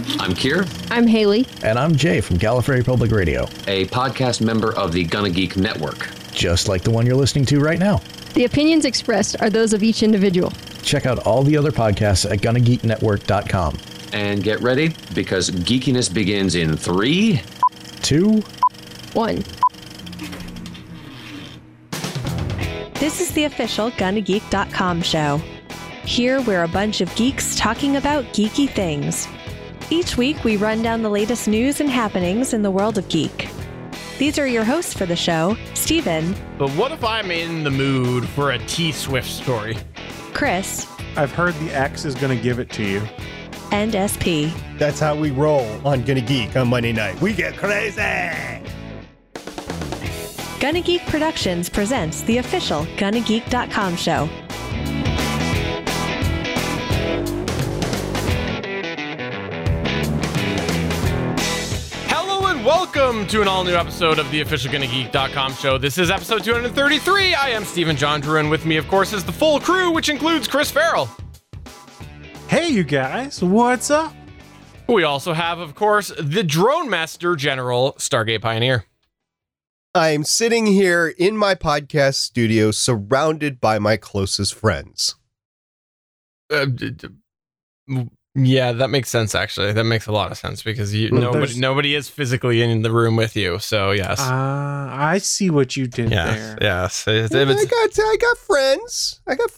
I'm Kier. I'm Haley. And I'm Jay from Gallifrey Public Radio, a podcast member of the Gonna Geek Network. Just like the one you're listening to right now. The opinions expressed are those of each individual. Check out all the other podcasts at GonnaGeekNetwork.com. And get ready, because geekiness begins in 3, 2, 1. This is the official GonnaGeek.com show. Here, we're a bunch of geeks talking about geeky things. Each week, we run down the latest news and happenings in the world of geek. These are your hosts for the show, Steven. But what if I'm in the mood for a T-Swift story? Chris. I've heard the X is going to give it to you. And SP. That's how we roll on Gonna Geek on Monday night. We get crazy! Gonna Geek Productions presents the official GonnaGeek.com show. Welcome to an all-new episode of the official GonnaGeek.com show. This is episode 233. I am Stephen John Drew, and with me, of course, is the full crew, which includes Chris Farrell. Hey, you guys. What's up? We also have, of course, the Drone Master General, Stargate Pioneer. I'm sitting here in my podcast studio surrounded by my closest friends. Yeah, that makes sense, actually. That makes a lot of sense because nobody is physically in the room with you. So, yes. I see what you did there. Yes. I got friends.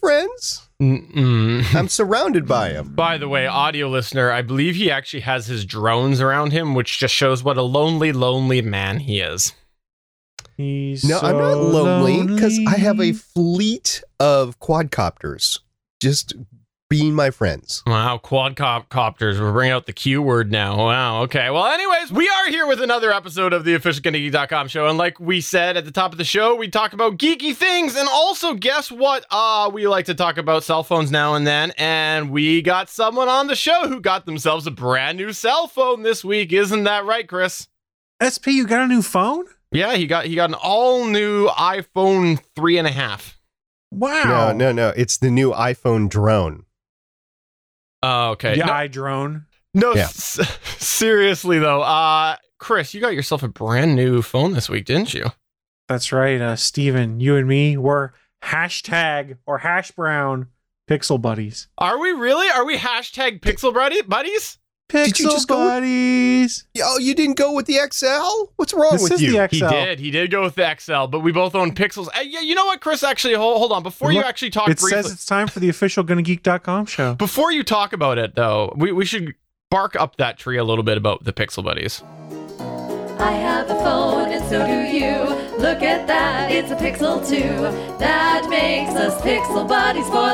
I'm surrounded by them. By the way, audio listener, I believe he actually has his drones around him, which just shows what a lonely, lonely man he is. I'm not lonely because I have a fleet of quadcopters just being my friends. Wow, quadcopters. We're bringing out the Q word now. Wow, okay. Well, anyways, we are here with another episode of the official GonnaGeek.com show. And like we said at the top of the show, we talk about geeky things. And also, guess what? We like to talk about cell phones now and then. And we got someone on the show who got themselves a brand new cell phone this week. Isn't that right, Chris? SP, you got a new phone? Yeah, he got an all-new iPhone 3.5. Wow. No. It's the new iPhone drone. Oh, okay. Yeah, iDrone. No, yeah. Seriously, though. Chris, you got yourself a brand new phone this week, didn't you? That's right. Steven, you and me were hashtag or hash brown pixel buddies. Are we really? Are we hashtag pixel buddies? Pixel buddies. Oh, you didn't go with the XL? What's wrong with you? The XL. He did go with the XL, but we both own Pixels. Yeah, you know what, Chris? Actually, hold on. Before you actually talk briefly, it says it's time for the official GonnaGeek.com show. Before you talk about it, though, we should bark up that tree a little bit about the Pixel buddies. I have a phone and so do you. Look at that, it's a Pixel 2. That makes us Pixel buddies for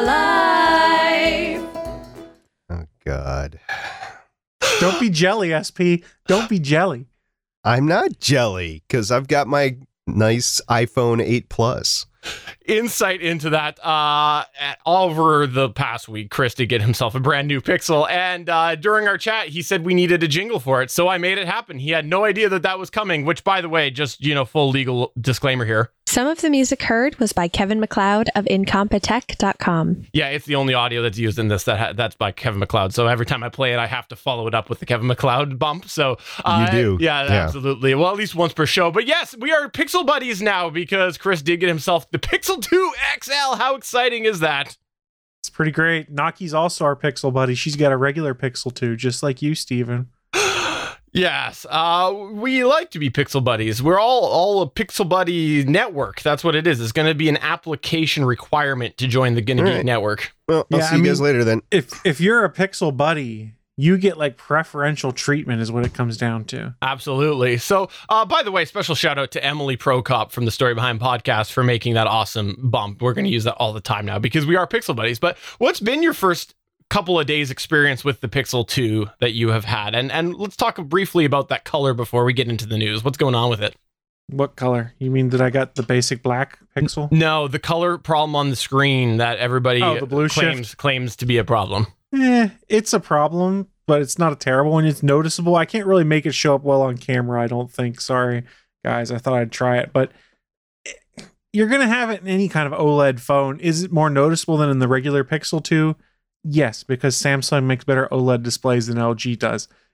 life. Oh, God. Don't be jelly, SP. Don't be jelly. I'm not jelly because I've got my nice iPhone 8 Plus. Insight into that. Over the past week, Chris did get himself a brand new Pixel, and during our chat, he said we needed a jingle for it, so I made it happen. He had no idea that was coming, which, by the way, just, full legal disclaimer here. Some of the music heard was by Kevin MacLeod of Incompetech.com. Yeah, it's the only audio that's used in this that's by Kevin MacLeod. So every time I play it, I have to follow it up with the Kevin MacLeod bump. So you do. Yeah, absolutely. Well, at least once per show. But yes, we are Pixel buddies now because Chris did get himself the Pixel 2 XL. How exciting is that? It's pretty great. Naki's also our Pixel buddy. She's got a regular Pixel 2, just like you, Steven. Yes, we like to be Pixel buddies. We're all a Pixel buddy network. That's what it is. It's going to be an application requirement to join the Gonna Geek network. Well, I'll see you guys later then. If you're a Pixel buddy, you get like preferential treatment is what it comes down to. Absolutely. So, by the way, special shout out to Emily Prokop from the Story Behind podcast for making that awesome bump. We're going to use that all the time now because we are Pixel buddies. But what's been your first couple of days experience with the Pixel 2 that you have had? And let's talk briefly about that color before we get into the news. What's going on with it? What color? You mean that I got the basic black Pixel? No, the color problem on the screen that everybody the blue claims to be a problem. It's a problem, but it's not a terrible one. It's noticeable. I can't really make it show up well on camera, I don't think. Sorry, guys. I thought I'd try it, but you're going to have it in any kind of OLED phone. Is it more noticeable than in the regular Pixel 2? Yes, because Samsung makes better OLED displays than LG does.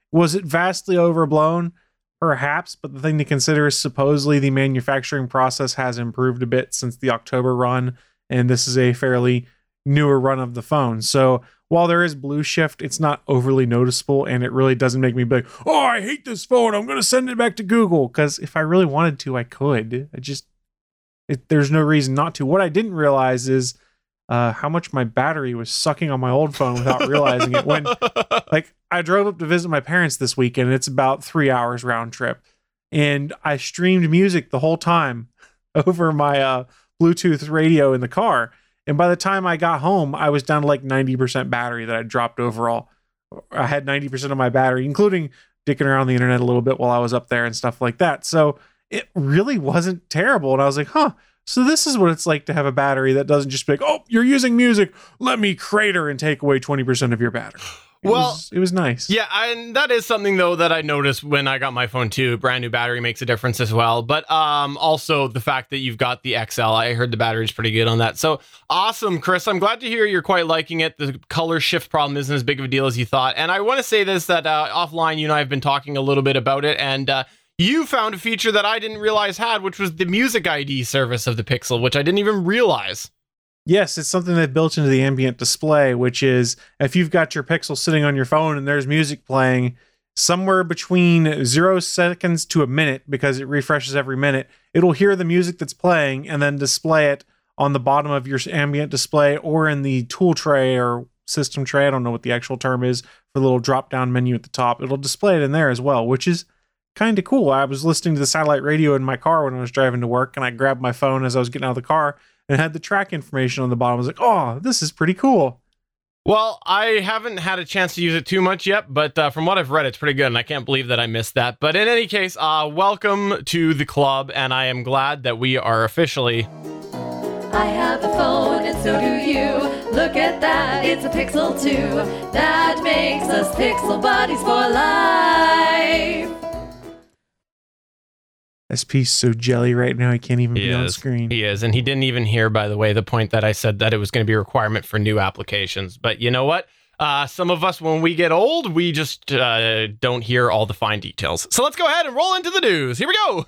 Was it vastly overblown? Perhaps, but the thing to consider is supposedly the manufacturing process has improved a bit since the October run, and this is a fairly newer run of the phone. So while there is blue shift, it's not overly noticeable, and it really doesn't make me be like, oh, I hate this phone, I'm going to send it back to Google, because if I really wanted to, I could. There's no reason not to. What I didn't realize is how much my battery was sucking on my old phone without realizing it. When, like, I drove up to visit my parents this weekend. It's about 3 hours round trip, and I streamed music the whole time over my Bluetooth radio in the car. And by the time I got home, I was down to like 90% battery that I dropped overall. I had 90% of my battery, including dicking around the internet a little bit while I was up there and stuff like that. So it really wasn't terrible. And I was like, so this is what it's like to have a battery that doesn't just be like, oh, you're using music, let me crater and take away 20% of your battery. It was nice. Yeah, and that is something, though, that I noticed when I got my phone, too. Brand new battery makes a difference as well. But also the fact that you've got the XL, I heard the battery's pretty good on that. So awesome, Chris. I'm glad to hear you're quite liking it. The color shift problem isn't as big of a deal as you thought. And I want to say this, that offline, you and I have been talking a little bit about it. And you found a feature that I didn't realize had, which was the Music ID service of the Pixel, which I didn't even realize. Yes, it's something they've built into the ambient display, which is if you've got your Pixel sitting on your phone and there's music playing somewhere between 0 seconds to a minute, because it refreshes every minute, it'll hear the music that's playing and then display it on the bottom of your ambient display or in the tool tray or system tray. I don't know what the actual term is for the little drop down menu at the top. It'll display it in there as well, which is kind of cool. I was listening to the satellite radio in my car when I was driving to work, and I grabbed my phone as I was getting out of the car and had the track information on the bottom. I was like, oh, this is pretty cool. Well, I haven't had a chance to use it too much yet, but from what I've read, it's pretty good, and I can't believe that I missed that. But in any case, welcome to the club, and I am glad that we are officially... I have a phone and so do you. Look at that, it's a Pixel 2. That makes us Pixel Buddies for life. SP's so jelly right now, he can't even be on screen. He is, and he didn't even hear, by the way, the point that I said that it was going to be a requirement for new applications. But you know what? Some of us, when we get old, we just don't hear all the fine details. So let's go ahead and roll into the news. Here we go.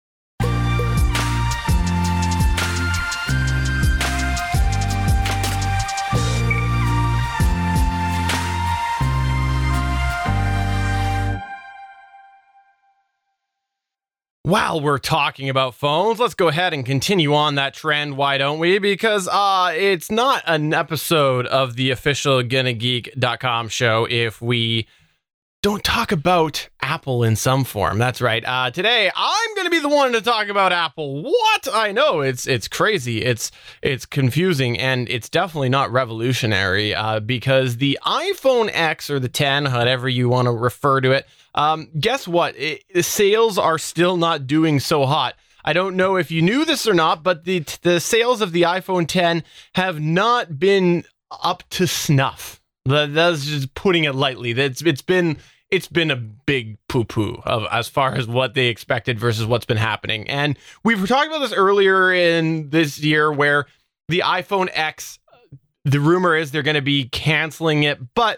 While we're talking about phones, let's go ahead and continue on that trend, why don't we? Because it's not an episode of the official GonnaGeek.com show if we don't talk about Apple in some form. That's right. Today, I'm going to be the one to talk about Apple. What? I know, it's crazy. It's confusing, and it's definitely not revolutionary because the iPhone X or the 10, however you want to refer to it, guess what? The sales are still not doing so hot. I don't know if you knew this or not, but the sales of the iPhone 10 have not been up to snuff. That's just putting it lightly. It's been a big poo-poo of as far as what they expected versus what's been happening. And we were talking about this earlier in this year where the iPhone X, the rumor is they're going to be canceling it, but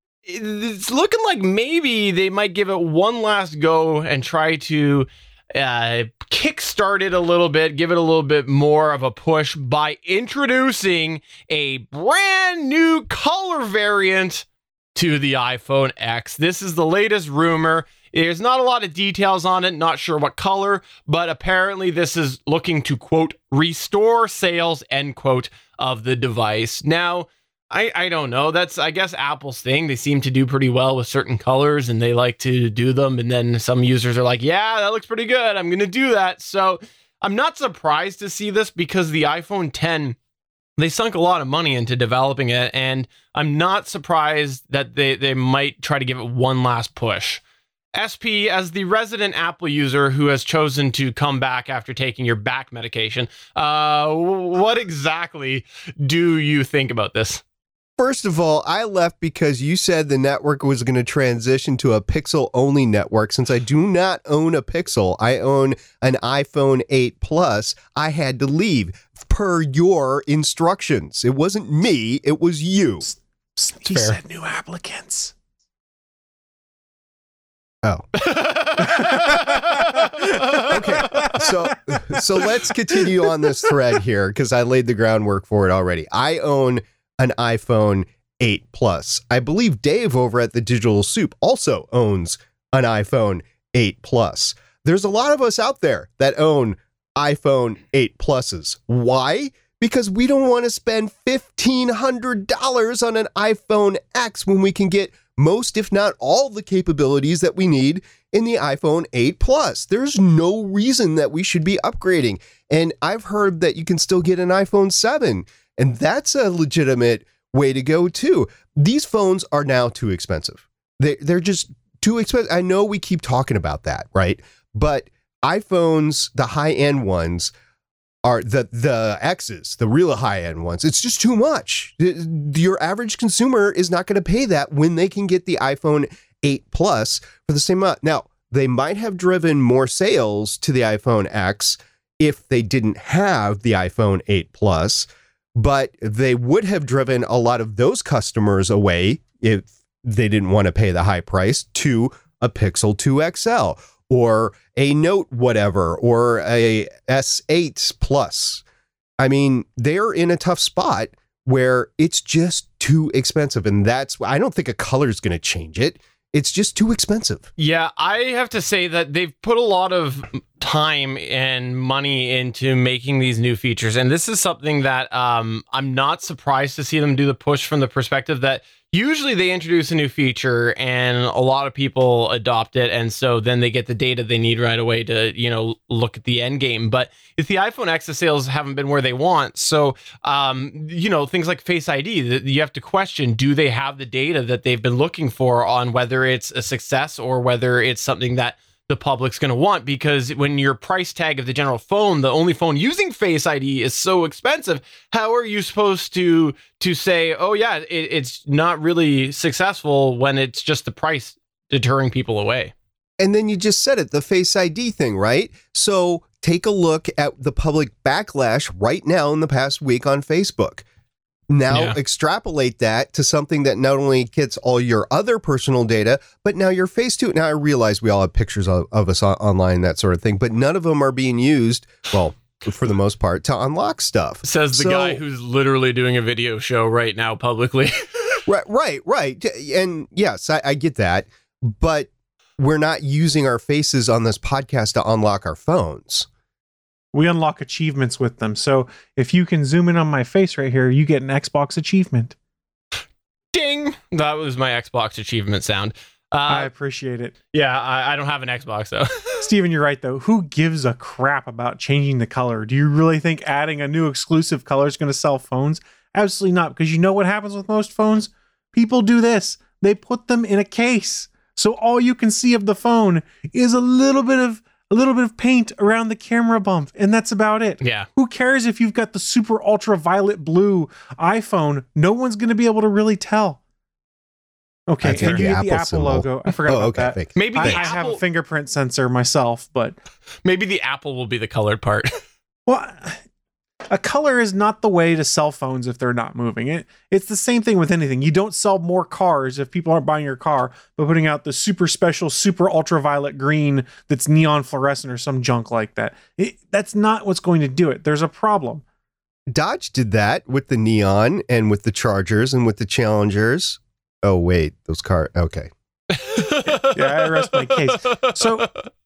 it's looking like maybe they might give it one last go and try to kickstart it a little bit, give it a little bit more of a push by introducing a brand new color variant to the iPhone X. This is the latest rumor. There's not a lot of details on it, not sure what color, but apparently this is looking to, quote, restore sales, end quote, of the device. Now, I don't know. That's, I guess, Apple's thing. They seem to do pretty well with certain colors and they like to do them. And then some users are like, yeah, that looks pretty good. I'm going to do that. So I'm not surprised to see this because the iPhone 10, they sunk a lot of money into developing it. And I'm not surprised that they might try to give it one last push. SP, as the resident Apple user who has chosen to come back after taking your back medication, what exactly do you think about this? First of all, I left because you said the network was going to transition to a Pixel-only network. Since I do not own a Pixel, I own an iPhone 8 Plus, I had to leave per your instructions. It wasn't me, it was you. He said new applicants. Oh. Okay. So let's continue on this thread here because I laid the groundwork for it already. I own an iPhone 8 Plus. I believe Dave over at the Digital Soup also owns an iPhone 8 Plus. There's a lot of us out there that own iPhone 8 Pluses. Why? Because we don't want to spend $1,500 on an iPhone X when we can get most, if not all, the capabilities that we need in the iPhone 8 Plus. There's no reason that we should be upgrading. And I've heard that you can still get an iPhone 7, and that's a legitimate way to go too. These phones are now too expensive. They're just too expensive. I know we keep talking about that, right? But iPhones, the high-end ones, are the X's, the real high-end ones. It's just too much. Your average consumer is not going to pay that when they can get the iPhone 8 Plus for the same amount. Now, they might have driven more sales to the iPhone X if they didn't have the iPhone 8 Plus, but they would have driven a lot of those customers away if they didn't want to pay the high price to a Pixel 2 XL or a Note whatever, or a S8 Plus. I mean, they're in a tough spot where it's just too expensive. And I don't think a color is going to change it. It's just too expensive. Yeah, I have to say that they've put a lot of time and money into making these new features. And this is something that I'm not surprised to see them do the push from the perspective that usually they introduce a new feature and a lot of people adopt it. And so then they get the data they need right away to, look at the end game. But if the iPhone X, the sales haven't been where they want. So, things like Face ID, you have to question, do they have the data that they've been looking for on whether it's a success or whether it's something that the public's going to want? Because when your price tag of the general phone, the only phone using Face ID, is so expensive, how are you supposed to say, oh yeah, it's not really successful when it's just the price deterring people away? And then you just said it, the Face ID thing, right? So take a look at the public backlash right now in the past week on Facebook. Now extrapolate that to something that not only gets all your other personal data, but now your face too. Now I realize we all have pictures of us online, that sort of thing, but none of them are being used, well, for the most part, to unlock stuff. Says the guy who's literally doing a video show right now publicly. Right. And yes, I get that, but we're not using our faces on this podcast to unlock our phones. We unlock achievements with them. So if you can zoom in on my face right here, you get an Xbox achievement. Ding! That was my Xbox achievement sound. I appreciate it. Yeah, I don't have an Xbox, though. Steven, you're right, though. Who gives a crap about changing the color? Do you really think adding a new exclusive color is going to sell phones? Absolutely not, because you know what happens with most phones? People do this. They put them in a case. So all you can see of the phone is a little bit of paint around the camera bump, and that's about it. Yeah. Who cares if you've got the super ultraviolet blue iPhone? No one's going to be able to really tell. Okay, and you get the Apple logo. I forgot about that. Fake. Maybe I have a fingerprint sensor myself, but maybe the Apple will be the colored part. Well, a color is not the way to sell phones if they're not moving. It's the same thing with anything. You don't sell more cars if people aren't buying your car by putting out the super special, super ultraviolet green that's neon fluorescent or some junk like that. That's not what's going to do it. There's a problem. Dodge did that with the neon and with the Chargers and with the Challengers. Oh, wait, those cars. Okay. Yeah, I rest my case. So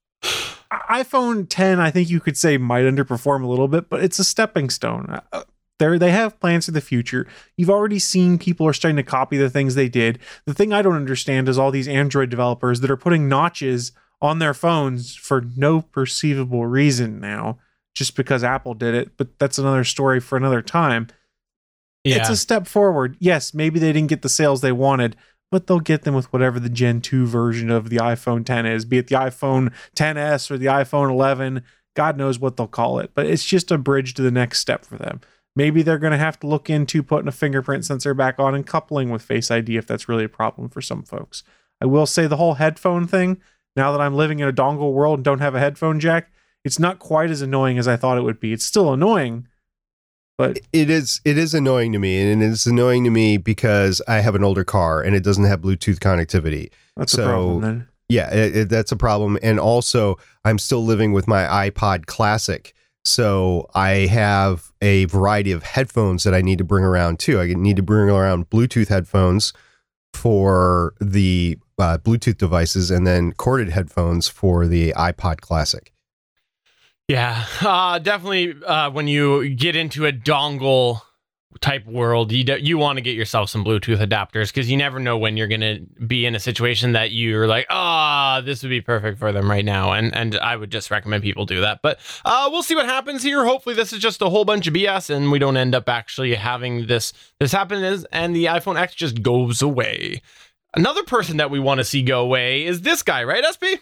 iPhone 10, I think you could say, might underperform a little bit, but it's a stepping stone. They have plans for the future. You've already seen people are starting to copy the things they did. The thing I don't understand is all these Android developers that are putting notches on their phones for no perceivable reason now, just because Apple did it. But that's another story for another time. Yeah. It's a step forward. Yes, maybe they didn't get the sales they wanted, but they'll get them with whatever the Gen 2 version of the iPhone 10 is, be it the iPhone 10s or the iPhone 11. God knows what they'll call it, but it's just a bridge to the next step for them. Maybe they're going to have to look into putting a fingerprint sensor back on and coupling with Face ID if that's really a problem for some folks. I will say the whole headphone thing, now that I'm living in a dongle world and don't have a headphone jack, it's not quite as annoying as I thought it would be. It's still annoying, but it is annoying to me, and it's annoying to me because I have an older car and it doesn't have Bluetooth connectivity. That's a problem then. Yeah, that's a problem. And also, I'm still living with my iPod Classic. So I have a variety of headphones that I need to bring around too. I need to bring around Bluetooth headphones for the Bluetooth devices and then corded headphones for the iPod Classic. Yeah, definitely when you get into a dongle type world, you want to get yourself some Bluetooth adapters because you never know when you're going to be in a situation that you're like, this would be perfect for them right now. And I would just recommend people do that. But we'll see what happens here. Hopefully this is just a whole bunch of BS and we don't end up actually having this happen and the iPhone X just goes away. Another person that we want to see go away is this guy, right, SP?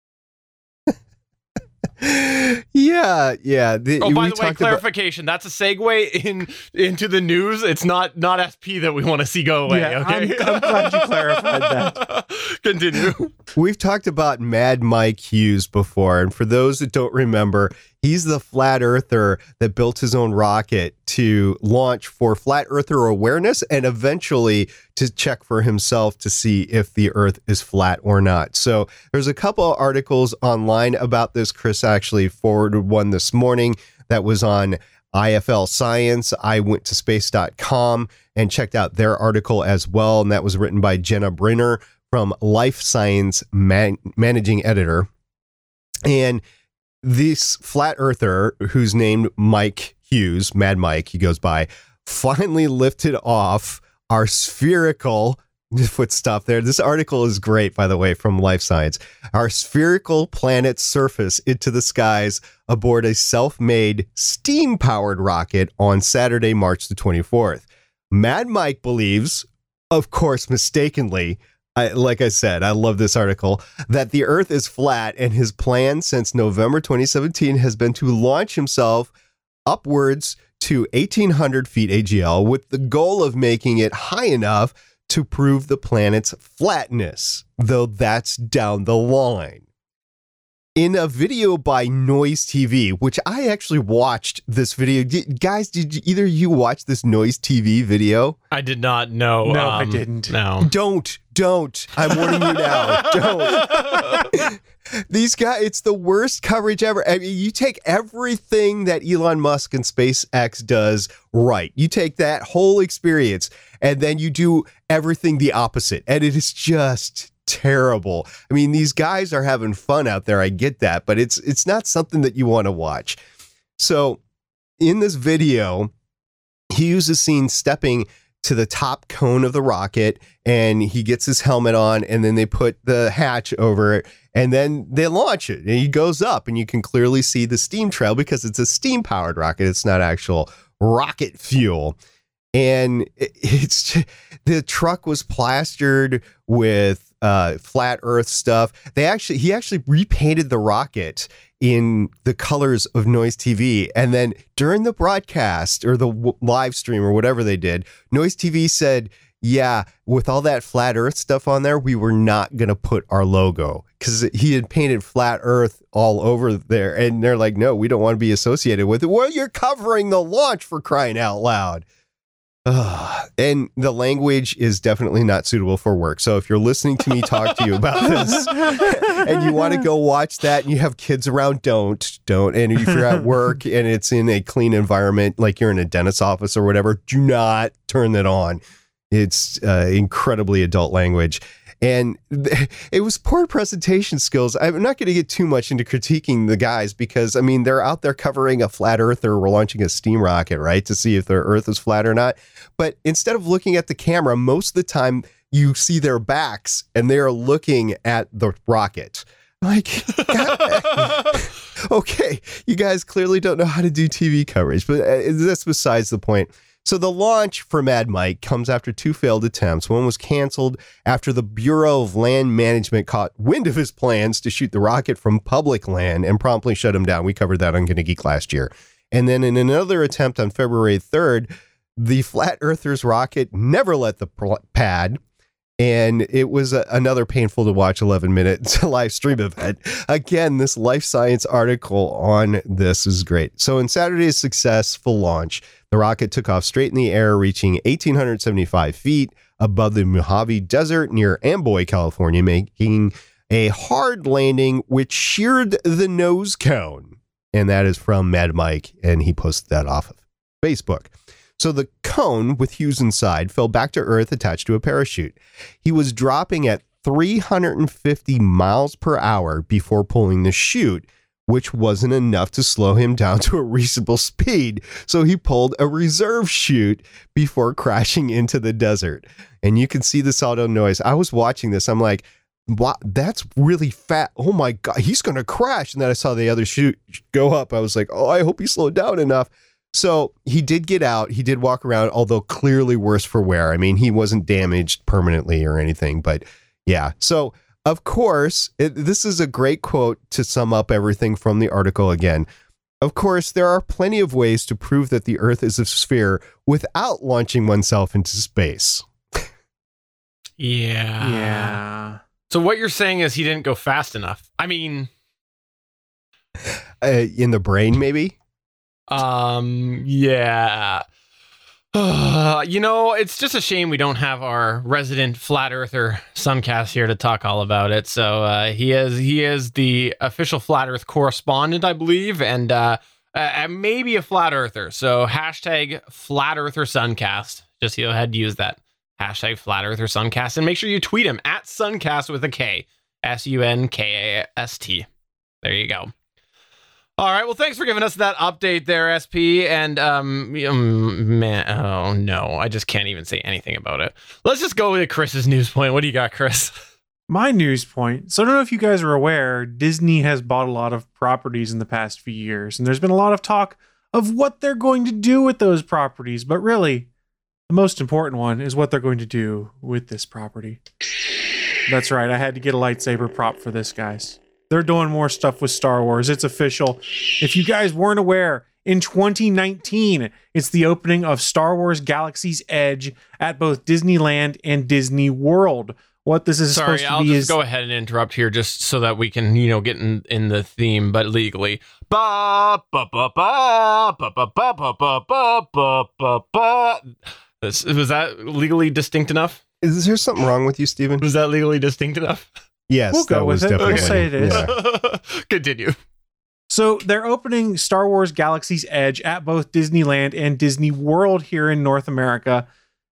Yeah. By the way, clarification. That's a segue into the news. It's not SP that we want to see go away. Yeah, okay, I'm glad you clarified that. Continue. We've talked about Mad Mike Hughes before, and for those that don't remember, he's the flat earther that built his own rocket to launch for flat earther awareness and eventually to check for himself to see if the earth is flat or not. So there's a couple of articles online about this. Chris actually forwarded one this morning that was on IFL Science. I went to space.com and checked out their article as well, and that was written by Jenna Brenner from Life Science managing editor. And this flat earther, who's named Mike Hughes, Mad Mike, he goes by, finally lifted off our spherical, put stuff there. This article is great, by the way, from Life Science. Our spherical planet's surface into the skies aboard a self-made steam-powered rocket on Saturday, March the 24th. Mad Mike believes, of course, mistakenly, like I said, I love this article, that the Earth is flat, and his plan since November 2017 has been to launch himself upwards to 1,800 feet AGL with the goal of making it high enough to prove the planet's flatness, though that's down the line. In a video by Noise TV, which I actually watched this video. Guys, did either of you watch this Noise TV video? I did not know. No, I didn't. No. Don't. I'm warning you now. Don't. These guys, it's the worst coverage ever. I mean, you take everything that Elon Musk and SpaceX does right. You take that whole experience and then you do everything the opposite. And it is just terrible. I mean, these guys are having fun out there. I get that, but it's not something that you want to watch. So in this video, he uses scene stepping to the top cone of the rocket and he gets his helmet on and then they put the hatch over it and then they launch it and he goes up and you can clearly see the steam trail because it's a steam powered rocket. It's not actual rocket fuel. And the truck was plastered with flat earth stuff. He actually repainted the rocket in the colors of Noise TV. And then during the broadcast or the live stream or whatever they did, Noise TV said, yeah, with all that flat earth stuff on there, we were not going to put our logo because he had painted flat earth all over there. And they're like, no, we don't want to be associated with it. Well, you're covering the launch, for crying out loud. And the language is definitely not suitable for work. So if you're listening to me talk to you about this and you want to go watch that and you have kids around, don't. And if you're at work and it's in a clean environment, like you're in a dentist's office or whatever, do not turn that on. It's incredibly adult language. And it was poor presentation skills. I'm not going to get too much into critiquing the guys because, I mean, they're out there covering a flat earther. We're launching a steam rocket, right, to see if their earth is flat or not. But instead of looking at the camera, most of the time you see their backs and they are looking at the rocket. Like, okay, you guys clearly don't know how to do TV coverage, but that's besides the point. So the launch for Mad Mike comes after two failed attempts. One was canceled after the Bureau of Land Management caught wind of his plans to shoot the rocket from public land and promptly shut him down. We covered that on Gonna Geek last year. And then in another attempt on February 3rd, the Flat Earthers rocket never left the pad. And it was another painful to watch 11-minute live stream event. Again, this Life Science article on this is great. So in Saturday's successful launch, the rocket took off straight in the air, reaching 1,875 feet above the Mojave Desert near Amboy, California, making a hard landing which sheared the nose cone. And that is from Mad Mike, and he posted that off of Facebook. So the cone with Hughes inside fell back to Earth attached to a parachute. He was dropping at 350 miles per hour before pulling the chute, which wasn't enough to slow him down to a reasonable speed. So he pulled a reserve chute before crashing into the desert. And you can see this audio noise. I was watching this. I'm like, wow, that's really fat. Oh my God, he's going to crash. And then I saw the other chute go up. I was like, oh, I hope he slowed down enough. So he did get out. He did walk around, although clearly worse for wear. I mean, he wasn't damaged permanently or anything, but yeah. So of course, this is a great quote to sum up everything from the article again. Of course, there are plenty of ways to prove that the Earth is a sphere without launching oneself into space. Yeah. So what you're saying is he didn't go fast enough. I mean, In the brain, maybe? Yeah. It's just a shame we don't have our resident flat earther Suncast here to talk all about it. So he is the official flat earth correspondent, I believe, and maybe a flat earther. So hashtag flat earther Suncast. Just go ahead and use that. Hashtag flat earther Suncast, and make sure you tweet him at Suncast with a K, Sunkast. There you go. All right. Well, thanks for giving us that update there, SP. And man, oh no, I just can't even say anything about it. Let's just go with Chris's news point. What do you got, Chris? My news point. So I don't know if you guys are aware, Disney has bought a lot of properties in the past few years, and there's been a lot of talk of what they're going to do with those properties. But really, the most important one is what they're going to do with this property. That's right. I had to get a lightsaber prop for this, guys. They're doing more stuff with Star Wars. It's official. If you guys weren't aware, in 2019, it's the opening of Star Wars Galaxy's Edge at both Disneyland and Disney World. What this is supposed to be I'll just is... go ahead and interrupt here just so that we can, get in the theme, but legally. Was that legally distinct enough? Is there something wrong with you, Steven? Was that legally distinct enough? Yes, We'll go that was with it. definitely. We'll say it is. Yeah. Continue. So they're opening Star Wars Galaxy's Edge at both Disneyland and Disney World here in North America.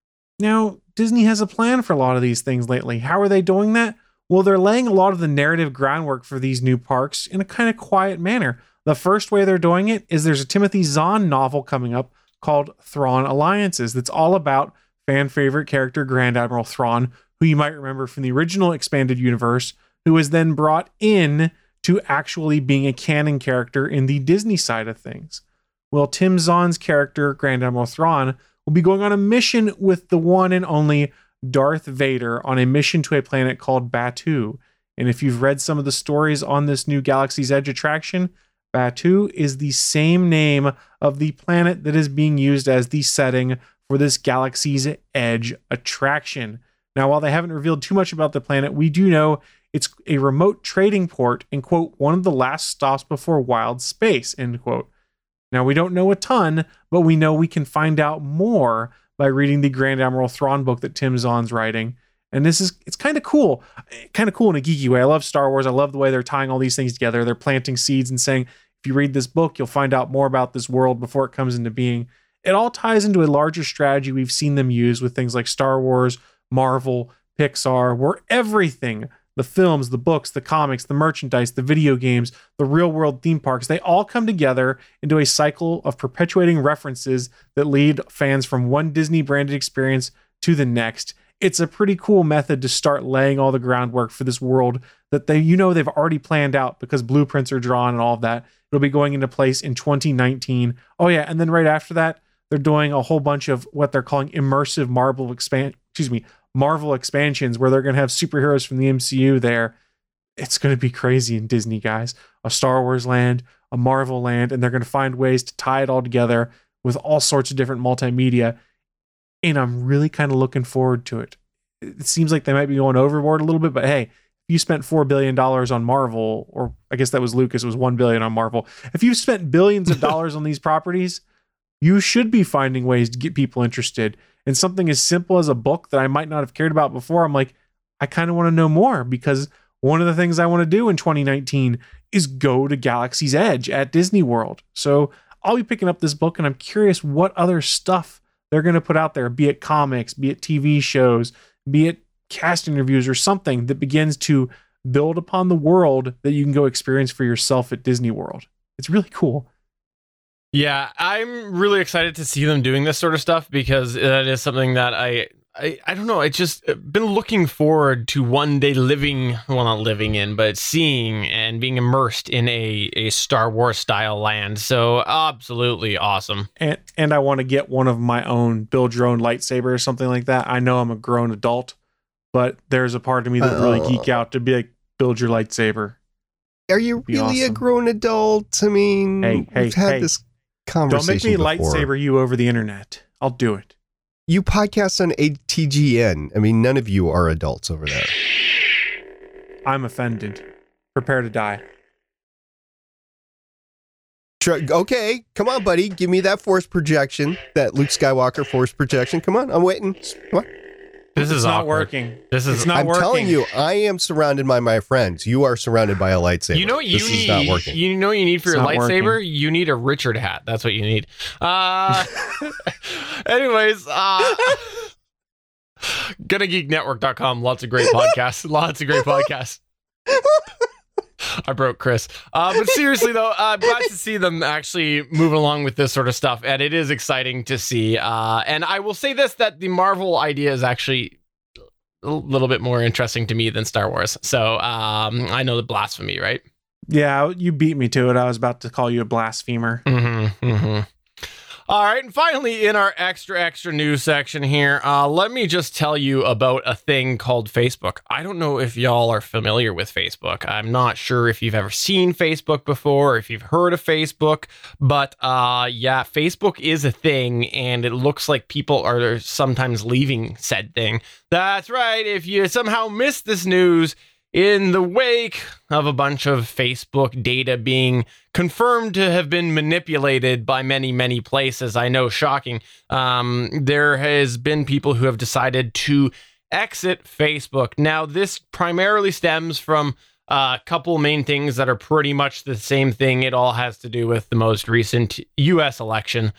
Now, Disney has a plan for a lot of these things lately. How are they doing that? Well, they're laying a lot of the narrative groundwork for these new parks in a kind of quiet manner. The first way they're doing it is there's a Timothy Zahn novel coming up called Thrawn Alliances that's all about fan favorite character Grand Admiral Thrawn, who you might remember from the original expanded universe, who was then brought in to actually being a canon character in the Disney side of things. Well, Tim Zahn's character, Grand Admiral Thrawn, will be going on a mission with the one and only Darth Vader on a mission to a planet called Batuu. And if you've read some of the stories on this new Galaxy's Edge attraction, Batuu is the same name of the planet that is being used as the setting for this Galaxy's Edge attraction. Now, while they haven't revealed too much about the planet, we do know it's a remote trading port and, quote, one of the last stops before wild space, end quote. Now, we don't know a ton, but we know we can find out more by reading the Grand Admiral Thrawn book that Tim Zahn's writing. And it's kind of cool. Kind of cool in a geeky way. I love Star Wars. I love the way they're tying all these things together. They're planting seeds and saying, if you read this book, you'll find out more about this world before it comes into being. It all ties into a larger strategy we've seen them use with things like Star Wars, Marvel, Pixar, where everything, the films, the books, the comics, the merchandise, the video games, the real world theme parks, they all come together into a cycle of perpetuating references that lead fans from one Disney branded experience to the next. It's a pretty cool method to start laying all the groundwork for this world that they've already planned out because blueprints are drawn and all of that. It'll be going into place in 2019. Oh yeah, and then right after that, they're doing a whole bunch of what they're calling immersive Marvel expansions where they're going to have superheroes from the MCU there. It's going to be crazy in Disney, guys. A Star Wars land, a Marvel land, and they're going to find ways to tie it all together with all sorts of different multimedia. And I'm really kind of looking forward to it. It seems like they might be going overboard a little bit, but hey, if you spent $4 billion on Marvel, or I guess that was Lucas, it was $1 billion on Marvel. If you've spent billions of dollars on these properties, you should be finding ways to get people interested. And something as simple as a book that I might not have cared about before, I'm like, I kind of want to know more, because one of the things I want to do in 2019 is go to Galaxy's Edge at Disney World. So I'll be picking up this book, and I'm curious what other stuff they're going to put out there, be it comics, be it TV shows, be it cast interviews or something that begins to build upon the world that you can go experience for yourself at Disney World. It's really cool. Yeah, I'm really excited to see them doing this sort of stuff because that is something that I don't know. I just been looking forward to one day not living in, but seeing and being immersed in a Star Wars style land. So absolutely awesome. And I want to get one of my own, build your own lightsaber or something like that. I know I'm a grown adult, but there's a part of me that would really geek out to be like, build your lightsaber. Are you really a grown adult? I mean, we've had this conversation. Don't make me before. lightsaber you over the internet. I'll do it. You podcast on ATGN. I mean, none of you are adults over there. I'm offended. Prepare to die. Okay, come on, buddy. Give me that force projection, that Luke Skywalker force projection. Come on, I'm waiting. Come on. This is not awkward. working. It's not I'm working. telling you, I am surrounded by my friends. You are surrounded by a lightsaber. You know what this is not working. You know what you need for It's your not lightsaber? working. You need a Richard hat. That's what you need. Anyways, GonnaGeekNetwork.com. Lots of great podcasts. I broke Chris. But seriously, though, I'm glad to see them actually moving along with this sort of stuff. And it is exciting to see. And I will say this, that the Marvel idea is actually a little bit more interesting to me than Star Wars. So I know the blasphemy, right? Yeah, you beat me to it. I was about to call you a blasphemer. All right, and finally, in our extra news section here, let me just tell you about a thing called Facebook. I don't know if y'all are familiar with Facebook. I'm not sure if you've ever seen Facebook before, or if you've heard of Facebook, but yeah, Facebook is a thing, and it looks like people are sometimes leaving said thing. That's right, if you somehow missed this news, in the wake of a bunch of Facebook data being confirmed to have been manipulated by many places, I know, shocking, there has been people who have decided to exit Facebook. Now, this primarily stems from a couple main things that are pretty much the same thing. It all has to do with the most recent U.S. election,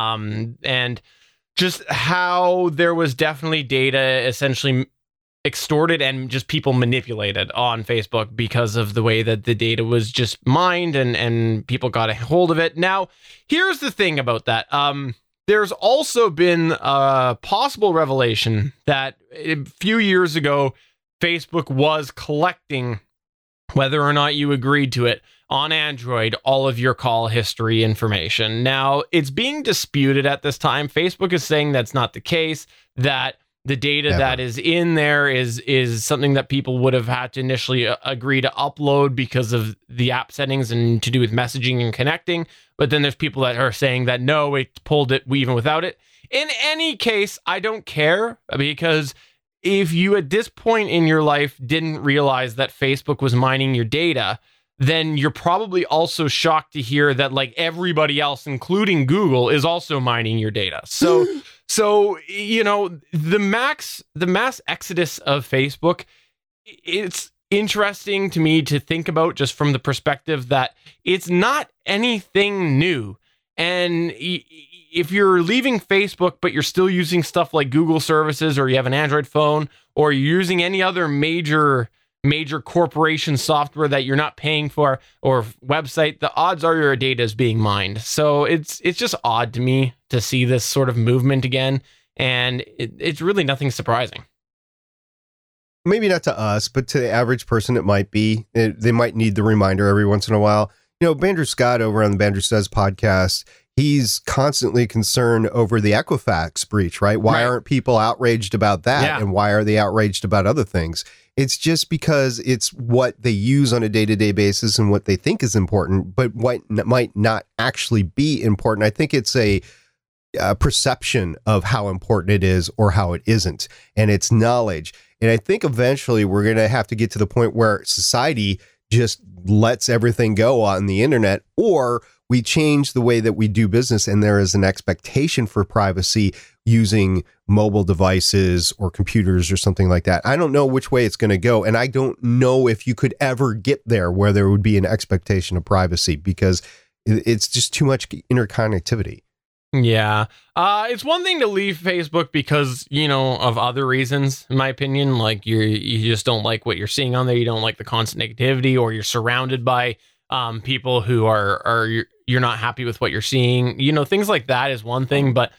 and just how there was definitely data essentially extorted and just people manipulated on Facebook because of the way that the data was just mined and people got a hold of it. Now, here's the thing about that. There's also been a possible revelation that a few years ago, Facebook was collecting, whether or not you agreed to it, on Android, all of your call history information. Now, it's being disputed at this time. Facebook is saying that's not the case, that the data that is in there is something that people would have had to initially agree to upload because of the app settings and to do with messaging and connecting. But then there's people that are saying that no, it pulled it even without it. In any case, I don't care, because if you at this point in your life didn't realize that Facebook was mining your data, then you're probably also shocked to hear that like everybody else, including Google, is also mining your data. So, you know, the mass exodus of Facebook, it's interesting to me to think about just from the perspective that it's not anything new. And if you're leaving Facebook, but you're still using stuff like Google services, or you have an Android phone, or you're using any other major corporation software that you're not paying for, or website, the odds are your data is being mined. So it's just odd to me to see this sort of movement again, and it's really nothing surprising. Maybe not to us, but to the average person, it might be. They might need the reminder every once in a while. You know, Bandrew Scott over on the Bandrew Says podcast, he's constantly concerned over the Equifax breach, right? Why aren't people outraged about that? Yeah. And why are they outraged about other things? It's just because it's what they use on a day-to-day basis and what they think is important, but what might not actually be important. I think it's a perception of how important it is or how it isn't, and it's knowledge. And I think eventually we're going to have to get to the point where society just lets everything go on the internet, or we change the way that we do business, and there is an expectation for privacy using mobile devices or computers or something like that. I don't know which way it's going to go, and I don't know if you could ever get there where there would be an expectation of privacy, because it's just too much interconnectivity. Yeah. It's one thing to leave Facebook because, of other reasons, in my opinion, like you just don't like what you're seeing on there. You don't like the constant negativity, or you're surrounded by people who are you're not happy with what you're seeing. Things like that is one thing, but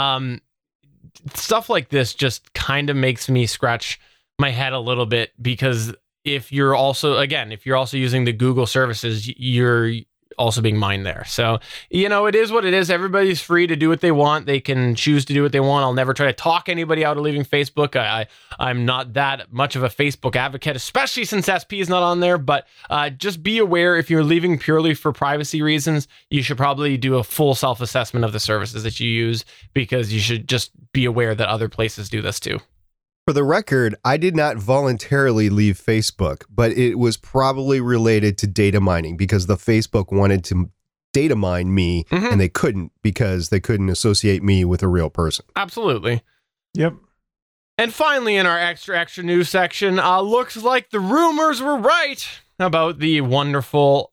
stuff like this just kind of makes me scratch my head a little bit, because if you're also using the Google services, you're also being mined there. So, it is what it is. Everybody's free to do what they want. They can choose to do what they want. I'll never try to talk anybody out of leaving Facebook. I'm not that much of a Facebook advocate, especially since SP is not on there. But just be aware, if you're leaving purely for privacy reasons, you should probably do a full self-assessment of the services that you use, because you should just be aware that other places do this too. For the record, I did not voluntarily leave Facebook, but it was probably related to data mining, because the Facebook wanted to data mine me, and they couldn't, because they couldn't associate me with a real person. Absolutely. Yep. And finally, in our extra news section, looks like the rumors were right about the wonderful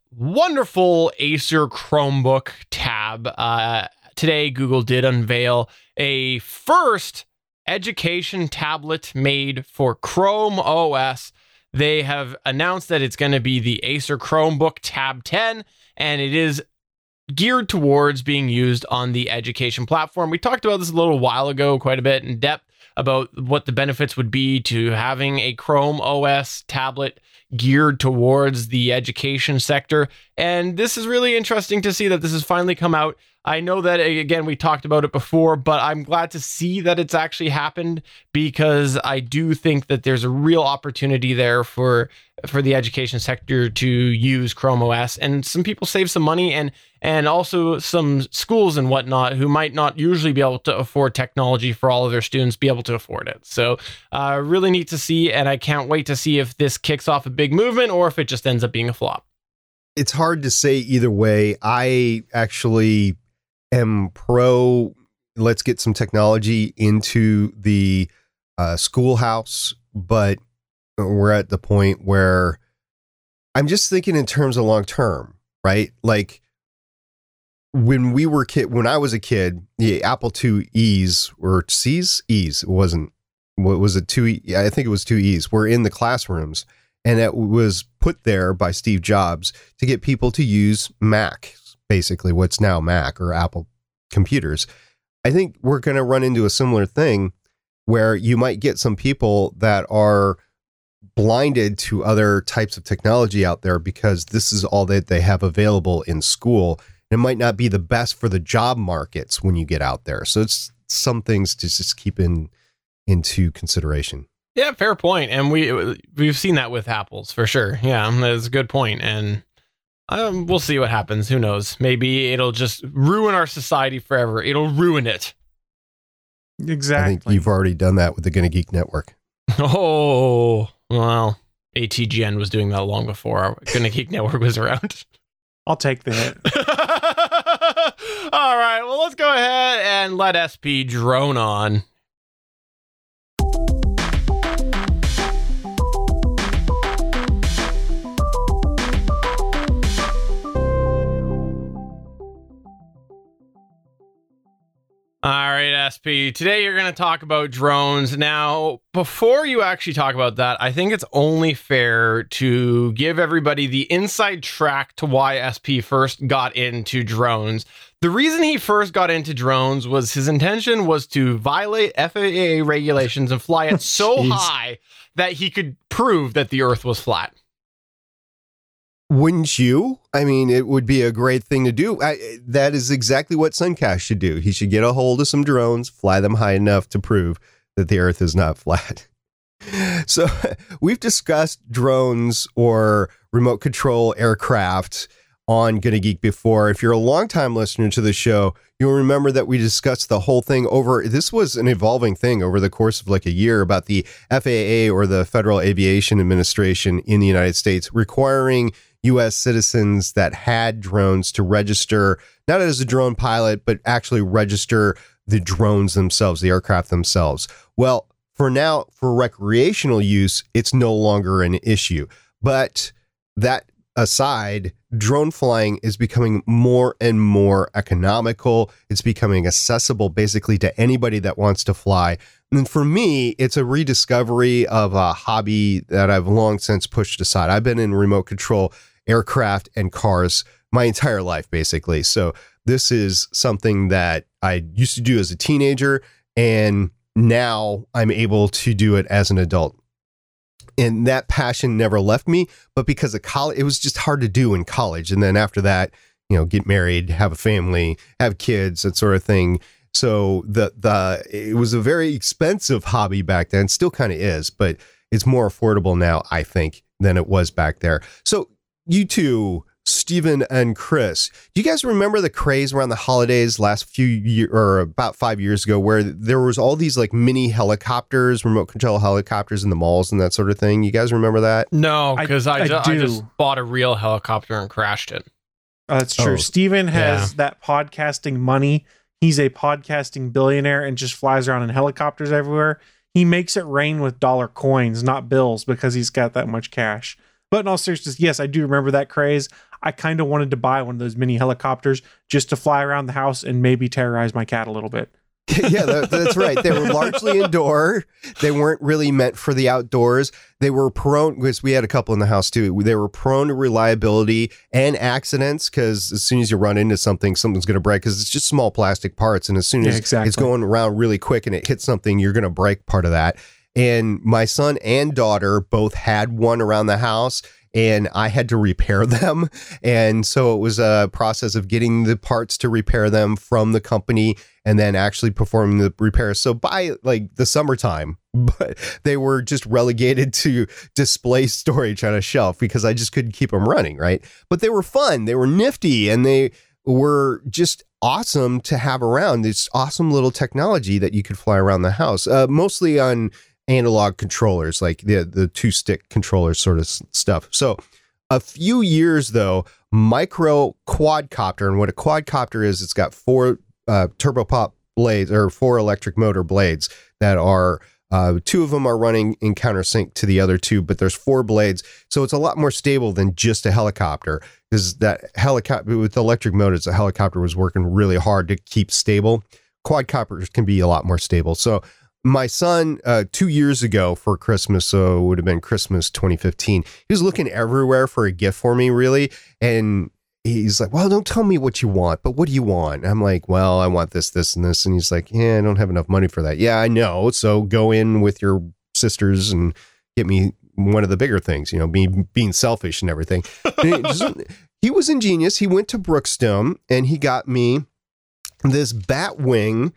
Acer Chromebook tab. Today, Google did unveil a first education tablet made for Chrome OS. They have announced that it's going to be the Acer Chromebook Tab 10, and it is geared towards being used on the education platform. We talked about this a little while ago, quite a bit in depth, about what the benefits would be to having a Chrome OS tablet geared towards the education sector. And this is really interesting to see that this has finally come out. I know that, again, we talked about it before, but I'm glad to see that it's actually happened, because I do think that there's a real opportunity there for the education sector to use Chrome OS, and some people save some money, and also some schools and whatnot who might not usually be able to afford technology for all of their students be able to afford it. So really neat to see, and I can't wait to see if this kicks off a big movement or if it just ends up being a flop. It's hard to say either way. I actually am pro, let's get some technology into the schoolhouse, but we're at the point where I'm just thinking in terms of long term, right? Like when I was a kid, the Apple IIe's or C's, E's, it wasn't, what was it? I think it was 2E's were in the classrooms, and it was put there by Steve Jobs to get people to use Mac, basically what's now Mac or Apple computers. I think we're going to run into a similar thing where you might get some people that are blinded to other types of technology out there because this is all that they have available in school. It might not be the best for the job markets when you get out there. So it's some things to just keep into consideration. Yeah, fair point. And we've seen that with Apples for sure. Yeah, that's a good point. And we'll see what happens. Who knows? Maybe it'll just ruin our society forever. It'll ruin it. Exactly. I think you've already done that with the Gonna Geek Network. Oh, well, ATGN was doing that long before our Gonna Geek Network was around. I'll take the hit. All right, well, let's go ahead and let SP drone on. All right, SP. Today you're going to talk about drones. Now, before you actually talk about that, I think it's only fair to give everybody the inside track to why SP first got into drones. The reason he first got into drones was his intention was to violate FAA regulations and fly it so high that he could prove that the Earth was flat. Wouldn't you? I mean, it would be a great thing to do. That is exactly what Suncast should do. He should get a hold of some drones, fly them high enough to prove that the Earth is not flat. So we've discussed drones or remote control aircraft on Gonna Geek before. If you're a longtime listener to the show, you'll remember that we discussed the whole thing over. This was an evolving thing over the course of like a year about the FAA or the Federal Aviation Administration in the United States requiring U.S. citizens that had drones to register, not as a drone pilot, but actually register the drones themselves, the aircraft themselves. Well, for now, for recreational use, it's no longer an issue. But that aside, drone flying is becoming more and more economical. It's becoming accessible basically to anybody that wants to fly. And for me, it's a rediscovery of a hobby that I've long since pushed aside. I've been in remote control aircraft and cars my entire life, basically. So this is something that I used to do as a teenager, and now I'm able to do it as an adult. And that passion never left me, but because of college, it was just hard to do in college. And then after that, get married, have a family, have kids, that sort of thing. So it was a very expensive hobby back then, still kind of is, but it's more affordable now, I think, than it was back there. So you two, Stephen and Chris, do you guys remember the craze around the holidays last few years, or about 5 years ago, where there was all these like mini helicopters, remote control helicopters in the malls and that sort of thing? You guys remember that? No, because I do. just bought a real helicopter and crashed it. That's true. Steven has that podcasting money. He's a podcasting billionaire and just flies around in helicopters everywhere. He makes it rain with dollar coins, not bills, because he's got that much cash. But in all seriousness, yes, I do remember that craze. I kind of wanted to buy one of those mini helicopters just to fly around the house and maybe terrorize my cat a little bit. Yeah, that's right. They were largely indoor. They weren't really meant for the outdoors. They were prone, because we had a couple in the house too. They were prone to reliability and accidents, because as soon as you run into something, something's going to break, because it's just small plastic parts. And as soon as it's going around really quick and it hits something, you're going to break part of that. And my son and daughter both had one around the house, and I had to repair them. And so it was a process of getting the parts to repair them from the company and then actually performing the repairs. So by like the summertime, but they were just relegated to display storage on a shelf because I just couldn't keep them running, right? But they were fun, they were nifty, and they were just awesome to have around. This awesome little technology that you could fly around the house, mostly on analog controllers, like the two-stick controller sort of stuff. So a few years though, micro quadcopter, and what a quadcopter is, it's got four turboprop blades, or four electric motor blades that are two of them are running in countersync to the other two, but there's four blades, so it's a lot more stable than just a helicopter, because that helicopter with electric motors, the helicopter was working really hard to keep stable. Quadcopters can be a lot more stable. So my son, 2 years ago for Christmas, so it would have been Christmas 2015, he was looking everywhere for a gift for me, really. And he's like, well, don't tell me what you want, but what do you want? And I'm like, well, I want this, this, and this. And he's like, yeah, I don't have enough money for that. Yeah, I know. So go in with your sisters and get me one of the bigger things, being selfish and everything. And he was ingenious. He went to Brookstone and he got me this Batwing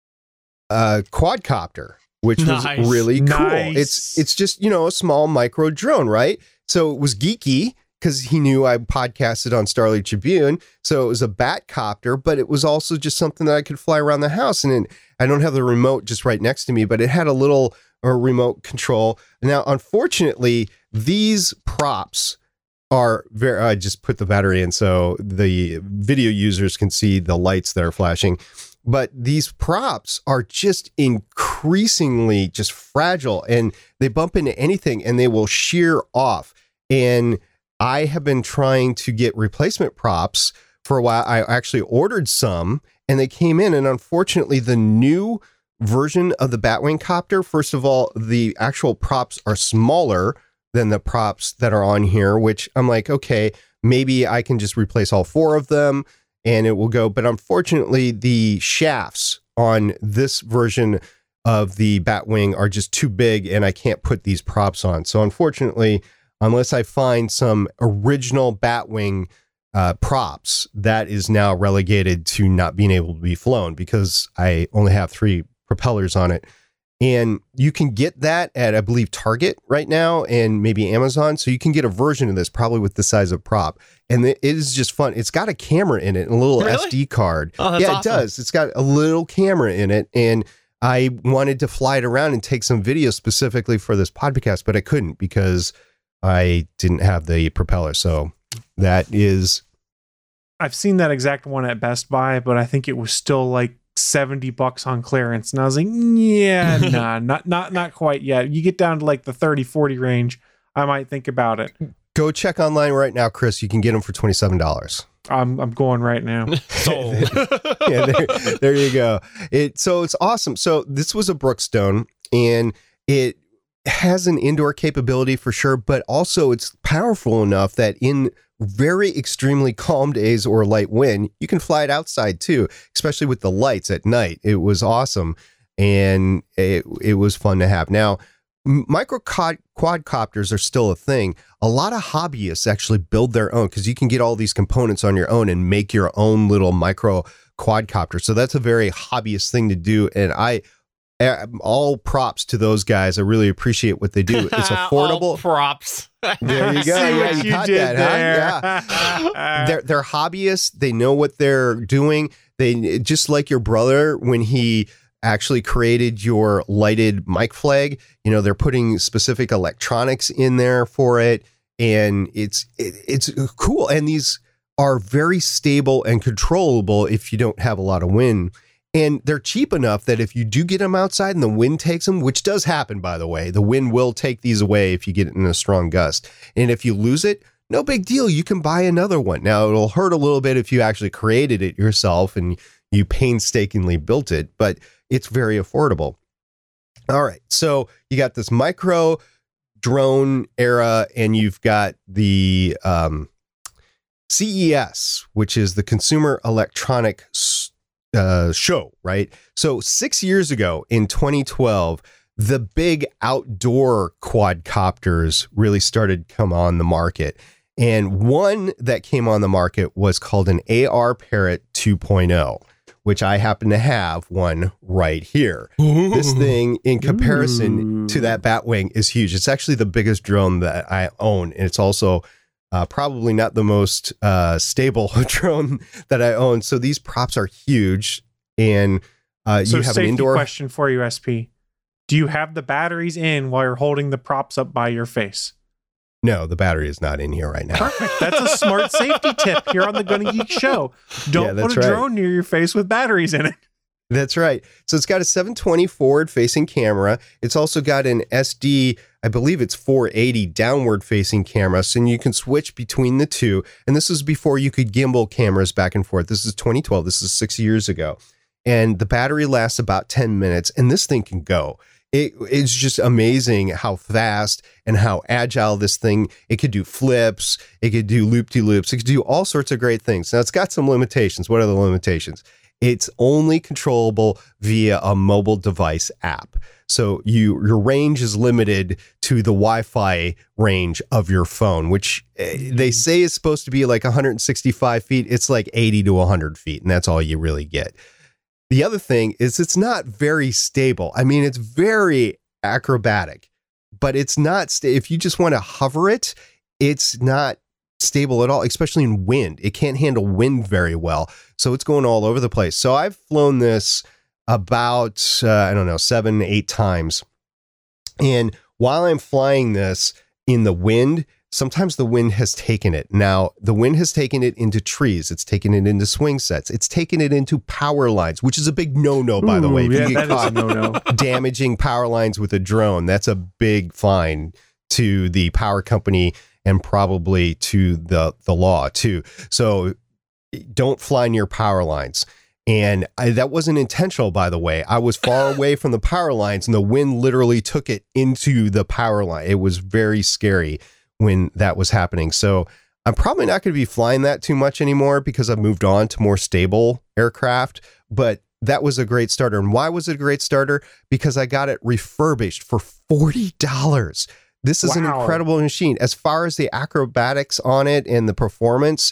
quadcopter, which was really cool. It's just, a small micro drone, right? So it was geeky because he knew I podcasted on Starleaf Tribune. So it was a Batcopter, but it was also just something that I could fly around the house. And I don't have the remote just right next to me, but it had a little remote control. Now, unfortunately, these props are I just put the battery in so the video users can see the lights that are flashing. But these props are just increasingly just fragile, and they bump into anything and they will shear off. And I have been trying to get replacement props for a while. I actually ordered some and they came in, and unfortunately the new version of the Batwing copter, first of all, the actual props are smaller than the props that are on here, which I'm like, okay, maybe I can just replace all four of them and it will go. But unfortunately, the shafts on this version of the Batwing are just too big and I can't put these props on. So unfortunately, unless I find some original Batwing props, that is now relegated to not being able to be flown because I only have 3 propellers on it. And you can get that at, I believe, Target right now and maybe Amazon. So you can get a version of this probably with the size of prop. And it is just fun. It's got a camera in it and a little SD card. Oh, that's awesome. It does. It's got a little camera in it. And I wanted to fly it around and take some videos specifically for this podcast, but I couldn't because I didn't have the propeller. So That is, I've seen that exact one at Best Buy, but I think it was still like $70 on clearance. And I was like, yeah, nah, not quite yet. You get down to like the 30, 40 range, I might think about it. go check online right now, Chris. You can get them for $27. I'm going right now. Sold. Yeah, there you go. So it's awesome. So this was a Brookstone, and it has an indoor capability for sure, but also it's powerful enough that in very extremely calm days or light wind, you can fly it outside too, especially with the lights at night. It was awesome, and it was fun to have. Now, micro quadcopters are still a thing. A lot of hobbyists actually build their own because you can get all these components on your own and make your own little micro quadcopter. So that's a very hobbyist thing to do. And all props to those guys. I really appreciate what they do. It's affordable. All props. There you go. Yeah, you caught that, huh? Yeah. They're hobbyists. They know what they're doing. They just like your brother when he actually created your lighted mic flag. You know, they're putting specific electronics in there for it, and it's cool. And these are very stable and controllable if you don't have a lot of wind. And they're cheap enough that if you do get them outside and the wind takes them, which does happen, by the way, the wind will take these away if you get it in a strong gust. And if you lose it, no big deal. You can buy another one. Now, it'll hurt a little bit if you actually created it yourself and you painstakingly built it, but it's very affordable. All right. So you got this micro drone era, and you've got the CES, which is the Consumer Electronic show, right? So 6 years ago in 2012, the big outdoor quadcopters really started to come on the market. And one that came on the market was called an AR Parrot 2.0, which I happen to have one right here. Ooh. This thing, in comparison to that Batwing, is huge. It's actually the biggest drone that I own. And it's also probably not the most stable drone that I own. So these props are huge. And you have an indoor question for you, SP. Do you have the batteries in while you're holding the props up by your face? No, the battery is not in here right now. Perfect. That's a smart safety tip here on the Gonna Geek Show. Don't put a drone near your face with batteries in it. That's right. So it's got a 720 forward-facing camera. It's also got an SD, I believe it's 480 downward-facing camera, so you can switch between the two. And this is before you could gimbal cameras back and forth. This is 2012. This is 6 years ago. And the battery lasts about 10 minutes, and this thing can go. It's just amazing how fast and how agile this thing. It could do flips. It could do loop-de-loops. It could do all sorts of great things. Now, it's got some limitations. What are the limitations? It's only controllable via a mobile device app. So your range is limited to the Wi-Fi range of your phone, which they say is supposed to be like 165 feet. It's like 80 to 100 feet, and that's all you really get. The other thing is it's not very stable. I mean, it's very acrobatic, but it's not, if you just want to hover it, it's not stable at all, especially in wind. It can't handle wind very well. So it's going all over the place. So I've flown this about, 7-8 times. And while I'm flying this in the wind, sometimes the wind has taken it. Now, the wind has taken it into trees. It's taken it into swing sets. It's taken it into power lines, which is a big no-no, by the way. If you get caught damaging power lines with a drone, that's a big fine to the power company and probably to the law, too. So don't fly near power lines. And that wasn't intentional, by the way. I was far away from the power lines, and the wind literally took it into the power line. It was very scary when that was happening. So I'm probably not going to be flying that too much anymore because I've moved on to more stable aircraft, but that was a great starter. And why was it a great starter? Because I got it refurbished for $40. This is an incredible machine. As far as the acrobatics on it and the performance,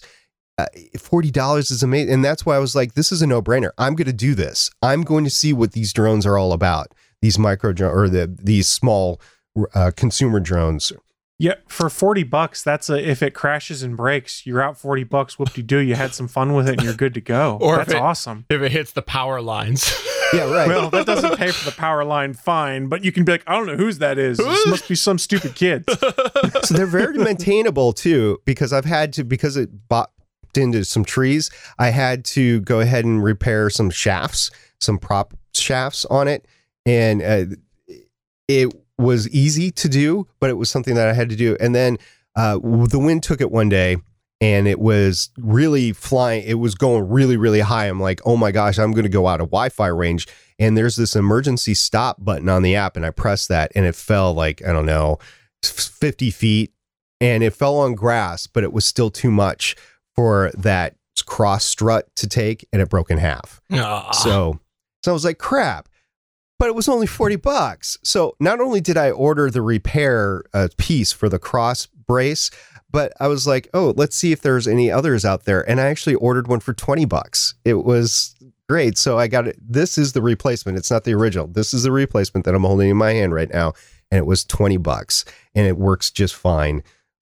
$40 is amazing. And that's why I was like, this is a no-brainer. I'm going to do this. I'm going to see what these drones are all about. These micro or these small consumer drones. Yeah, for $40, that's if it crashes and breaks, you're out $40. Whoop-de-doo, you had some fun with it and you're good to go. Or that's awesome. If it hits the power lines. Yeah, right. Well, that doesn't pay for the power line fine, but you can be like, I don't know whose that is. This must be some stupid kid. So they're very maintainable too, because because it bopped into some trees, I had to go ahead and repair some shafts, some prop shafts on it. And it was easy to do, but it was something that I had to do. And then the wind took it one day and it was really flying. It was going really, really high. I'm like, oh my gosh, I'm going to go out of Wi-Fi range. And there's this emergency stop button on the app. And I pressed that and it fell like, I don't know, 50 feet. And it fell on grass, but it was still too much for that cross strut to take. And it broke in half. So I was like, crap. But it was only $40. So not only did I order the repair piece for the cross brace, but I was like, oh, let's see if there's any others out there. And I actually ordered one for $20. It was great. So I got it. This is the replacement. It's not the original. This is the replacement that I'm holding in my hand right now. And it was $20 and it works just fine.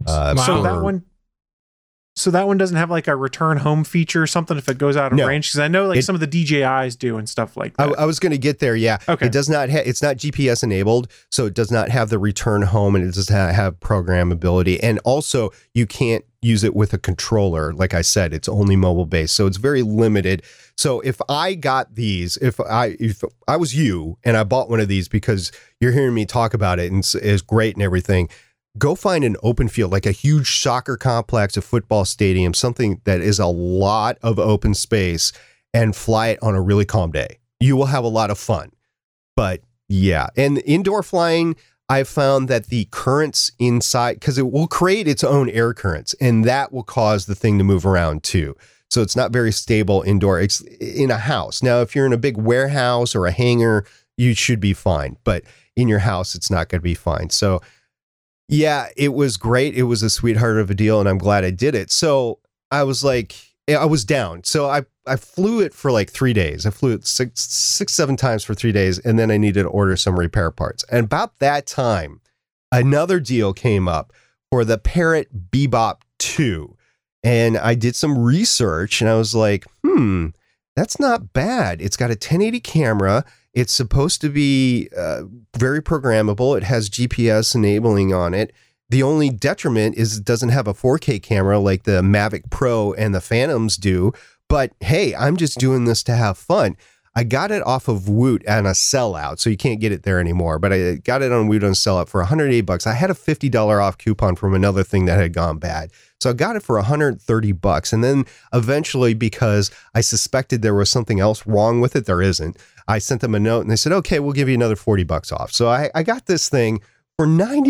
So that one doesn't have like a return home feature or something if it goes out of range? Because I know like some of the DJIs do and stuff like that. I was going to get there. Yeah. Okay. It does not it's not GPS enabled. So it does not have the return home and it does not have programmability. And also you can't use it with a controller. Like I said, it's only mobile based. So it's very limited. So if I got these, if I was you and I bought one of these because you're hearing me talk about it and it's great and everything, go find an open field, like a huge soccer complex, a football stadium, something that is a lot of open space, and fly it on a really calm day. You will have a lot of fun. But yeah, and indoor flying, I've found that the currents inside, because it will create its own air currents, and that will cause the thing to move around too. So it's not very stable indoor. It's in a house. Now, if you're in a big warehouse or a hangar, you should be fine. But in your house, it's not going to be fine. So yeah, it was great. It was a sweetheart of a deal, and I'm glad I did it. So I was like, I was down. So I flew it for like 3 days. I flew it six, 7 times for 3 days, and then I needed to order some repair parts. And about that time, another deal came up for the Parrot Bebop 2. And I did some research, and I was like, that's not bad. It's got a 1080 camera. It's supposed to be very programmable. It has GPS enabling on it. The only detriment is it doesn't have a 4K camera like the Mavic Pro and the Phantoms do. But hey, I'm just doing this to have fun. I got it off of Woot on a sellout, so you can't get it there anymore. But I got it on Woot on a sellout for $108. I had a $50 off coupon from another thing that had gone bad. So I got it for $130. And then eventually, because I suspected there was something else wrong with it, there isn't. I sent them a note and they said, okay, we'll give you another $40 off. So I got this thing for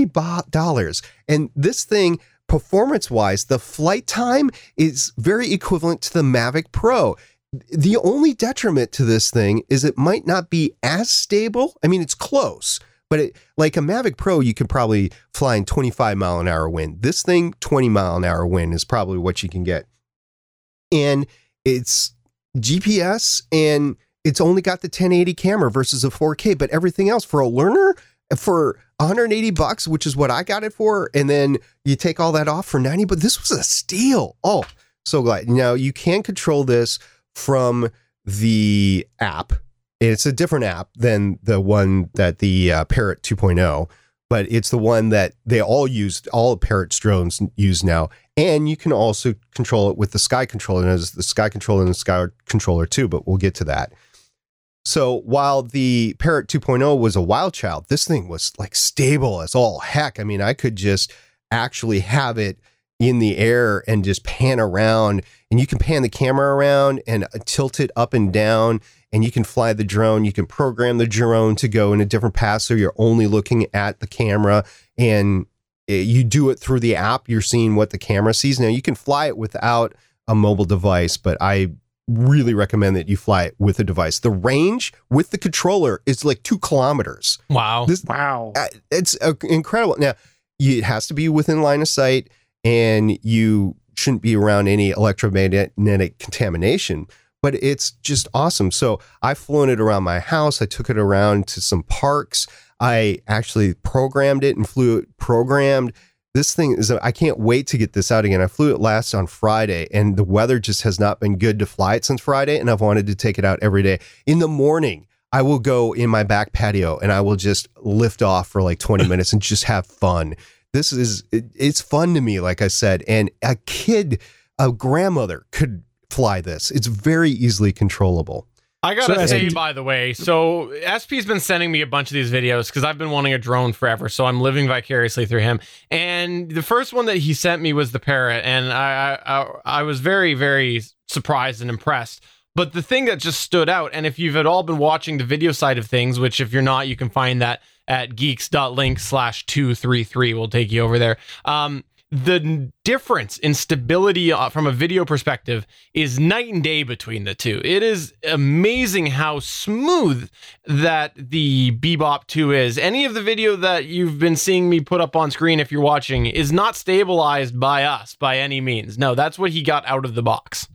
$90. And this thing, performance-wise, the flight time is very equivalent to the Mavic Pro. The only detriment to this thing is it might not be as stable. I mean, it's close, but like a Mavic Pro, you could probably fly in 25 mile an hour wind. This thing, 20 mile an hour wind is probably what you can get. And it's GPS and it's only got the 1080 camera versus a 4K, but everything else for a learner for $180, which is what I got it for. And then you take all that off for 90, but this was a steal. Oh, so glad. Now you can control this from the app. It's a different app than the one that the Parrot 2.0, but it's the one that they all Parrot drones use now. And you can also control it with the Sky Controller. There's the Sky Controller and the Sky Controller too, but we'll get to that. So while the Parrot 2.0 was a wild child, this thing was like stable as all heck. I mean, I could just actually have it in the air and just pan around, and you can pan the camera around and tilt it up and down, and you can fly the drone. You can program the drone to go in a different path, so you're only looking at the camera, and you do it through the app. You're seeing what the camera sees. Now you can fly it without a mobile device, but I really recommend that you fly it with a device. The range with the controller is like 2 kilometers. Wow. Wow. It's incredible. Now, it has to be within line of sight, and you shouldn't be around any electromagnetic contamination, but it's just awesome. So I've flown it around my house. I took it around to some parks. I actually programmed it and flew it programmed this thing is, I can't wait to get this out again. I flew it last on Friday, and the weather just has not been good to fly it since Friday, and I've wanted to take it out every day. In the morning, I will go in my back patio, and I will just lift off for like 20 minutes and just have fun. It's fun to me, like I said, and a grandmother could fly this. It's very easily controllable. I gotta say, by the way, so SP's been sending me a bunch of these videos because I've been wanting a drone forever, so I'm living vicariously through him. And the first one that he sent me was the Parrot, and I was very, very surprised and impressed. But the thing that just stood out, and if you've at all been watching the video side of things, which if you're not, you can find that at geeks.link/233. We'll take you over there. The difference in stability from a video perspective is night and day between the two. It is amazing how smooth that the Bebop 2 is. Any of the video that you've been seeing me put up on screen, if you're watching, is not stabilized by us by any means. No, that's what he got out of the box.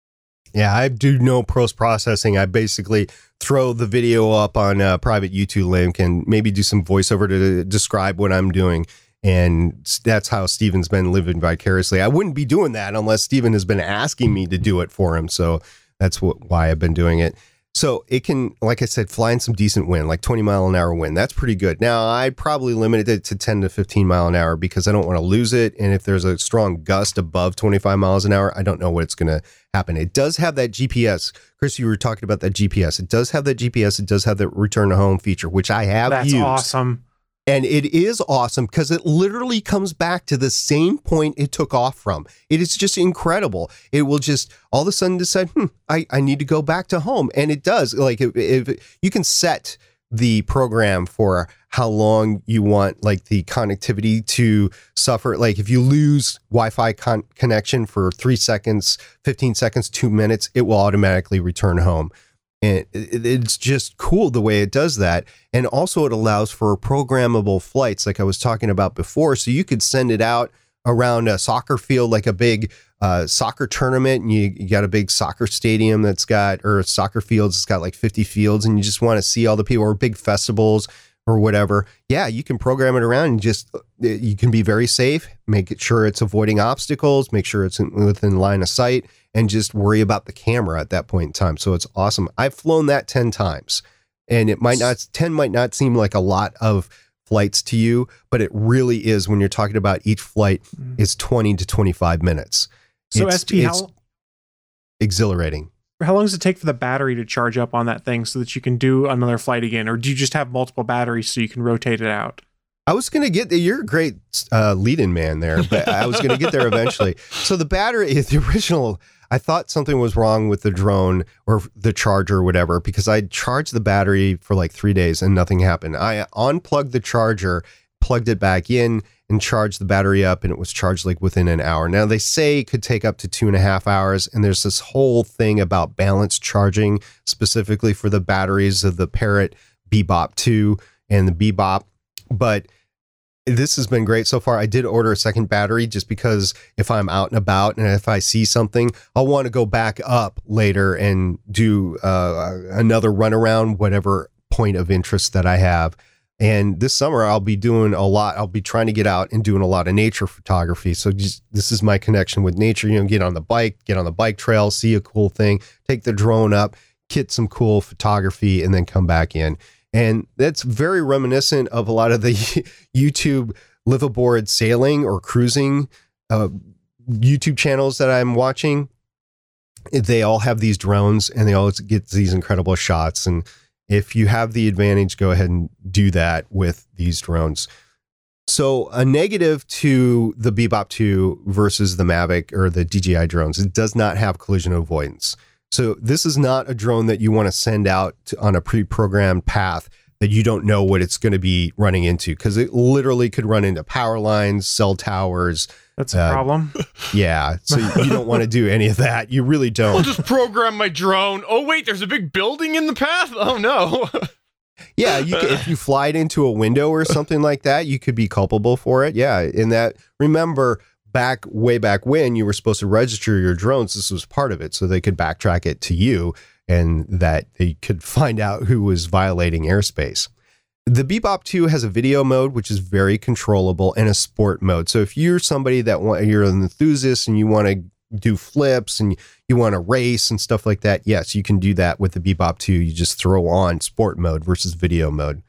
Yeah, I do no post-processing. I basically throw the video up on a private YouTube link and maybe do some voiceover to describe what I'm doing. And that's how Steven's been living vicariously. I wouldn't be doing that unless Steven has been asking me to do it for him. So that's why I've been doing it. So it can, like I said, fly in some decent wind, like 20-mile-an-hour wind. That's pretty good. Now, I'd probably limit it to 10 to 15 mile an hour because I don't want to lose it. And if there's a strong gust above 25 miles an hour, I don't know what's going to happen. It does have that GPS. Chris, you were talking about that GPS. It does have that GPS. It does have the return to home feature, which I have used. That's awesome. And it is awesome because it literally comes back to the same point it took off from. It is just incredible. It will just all of a sudden decide, I need to go back to home. And it does. Like if you can set the program for how long you want like the connectivity to suffer. Like if you lose Wi-Fi connection for 3 seconds, 15 seconds, 2 minutes, it will automatically return home. And it's just cool the way it does that. And also it allows for programmable flights like I was talking about before. So you could send it out around a soccer field, like a big soccer tournament. And you got a big soccer stadium or soccer fields. It's got like 50 fields and you just want to see all the people, or big festivals or whatever. Yeah, you can program it around and you can be very safe, make sure it's avoiding obstacles, make sure it's within line of sight, and just worry about the camera at that point in time. So it's awesome. I've flown that 10 times, and 10 might not seem like a lot of flights to you, but it really is when you're talking about each flight is 20 to 25 minutes. So it's exhilarating. How long does it take for the battery to charge up on that thing so that you can do another flight again? Or do you just have multiple batteries so you can rotate it out? I was going to get there. You're a great lead-in man there, but I was going to get there eventually. So the battery, the original, I thought something was wrong with the drone or the charger or whatever, because I charged the battery for like 3 days and nothing happened. I unplugged the charger, plugged it back in, and charged the battery up, and it was charged like within an hour. Now they say it could take up to 2.5 hours, and there's this whole thing about balanced charging specifically for the batteries of the Parrot Bebop 2 and the Bebop. But this has been great so far. I did order a second battery just because if I'm out and about and if I see something, I'll want to go back up later and do another run around whatever point of interest that I have. And this summer I'll be doing a lot. I'll be trying to get out and doing a lot of nature photography. So this is my connection with nature. Get on the bike trail, see a cool thing, take the drone up, get some cool photography, and then come back in. And that's very reminiscent of a lot of the YouTube live aboard sailing or cruising YouTube channels that I'm watching. They all have these drones and they all get these incredible shots. And if you have the advantage, go ahead and do that with these drones. So a negative to the Bebop 2 versus the Mavic or the DJI drones, it does not have collision avoidance. So this is not a drone that you want to send out on a pre-programmed path that you don't know what it's going to be running into, because it literally could run into power lines, cell towers. That's a problem. Yeah. So you don't want to do any of that. You really don't. I'll just program my drone. Oh, wait, there's a big building in the path? Oh, no. Yeah, if you fly it into a window or something like that, you could be culpable for it. Yeah. In that, remember, way back when you were supposed to register your drones, this was part of it, so they could backtrack it to you and that they could find out who was violating airspace. The Bebop 2 has a video mode, which is very controllable, and a sport mode. So if you're somebody you're an enthusiast and you want to do flips and you want to race and stuff like that, yes, you can do that with the Bebop 2. You just throw on sport mode versus video mode.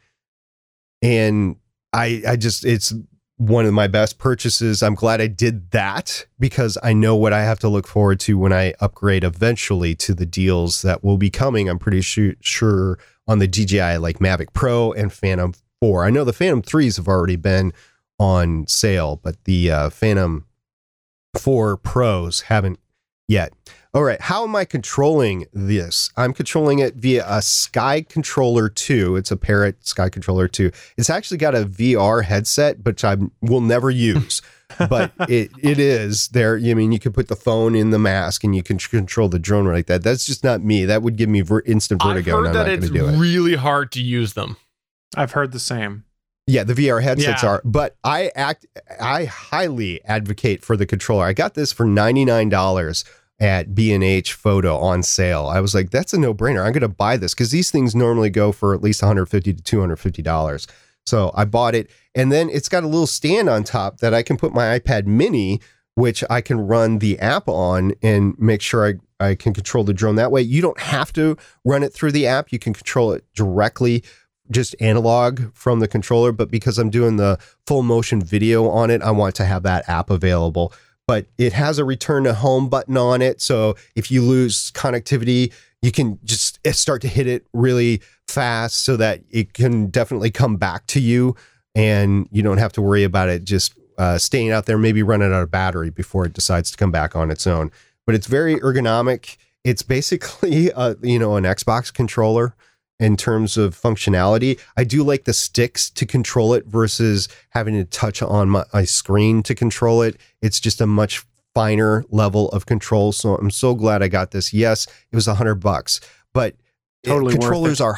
And it's one of my best purchases. I'm glad I did that because I know what I have to look forward to when I upgrade eventually to the deals that will be coming. I'm pretty sure on the DJI, like Mavic Pro and Phantom 4. I know the Phantom 3s have already been on sale, but the Phantom 4 Pros haven't yet. All right, how am I controlling this? I'm controlling it via a Sky Controller 2. It's a Parrot Sky Controller 2. It's actually got a VR headset, which I will never use, but it is there. I mean, you can put the phone in the mask and you can control the drone like that. That's just not me. That would give me instant vertigo. I've heard that it's really hard to use them. I've heard the same. Yeah, the VR headsets are, but I highly advocate for the controller. I got this for $99 at B&H Photo on sale. I was like, that's a no-brainer. I'm going to buy this because these things normally go for at least $150 to $250. So I bought it, and then it's got a little stand on top that I can put my iPad mini, which I can run the app on and make sure I can control the drone that way. You don't have to run it through the app. You can control it directly, just analog from the controller. But because I'm doing the full motion video on it, I want to have that app available. But it has a return to home button on it. So if you lose connectivity, you can just start to hit it really fast so that it can definitely come back to you. And you don't have to worry about it just staying out there, maybe running out of battery before it decides to come back on its own. But it's very ergonomic. It's basically, an Xbox controller in terms of functionality. I do like the sticks to control it versus having to touch on my screen to control it. It's just a much finer level of control. So I'm so glad I got this. Yes, it was $100, but totally controllers are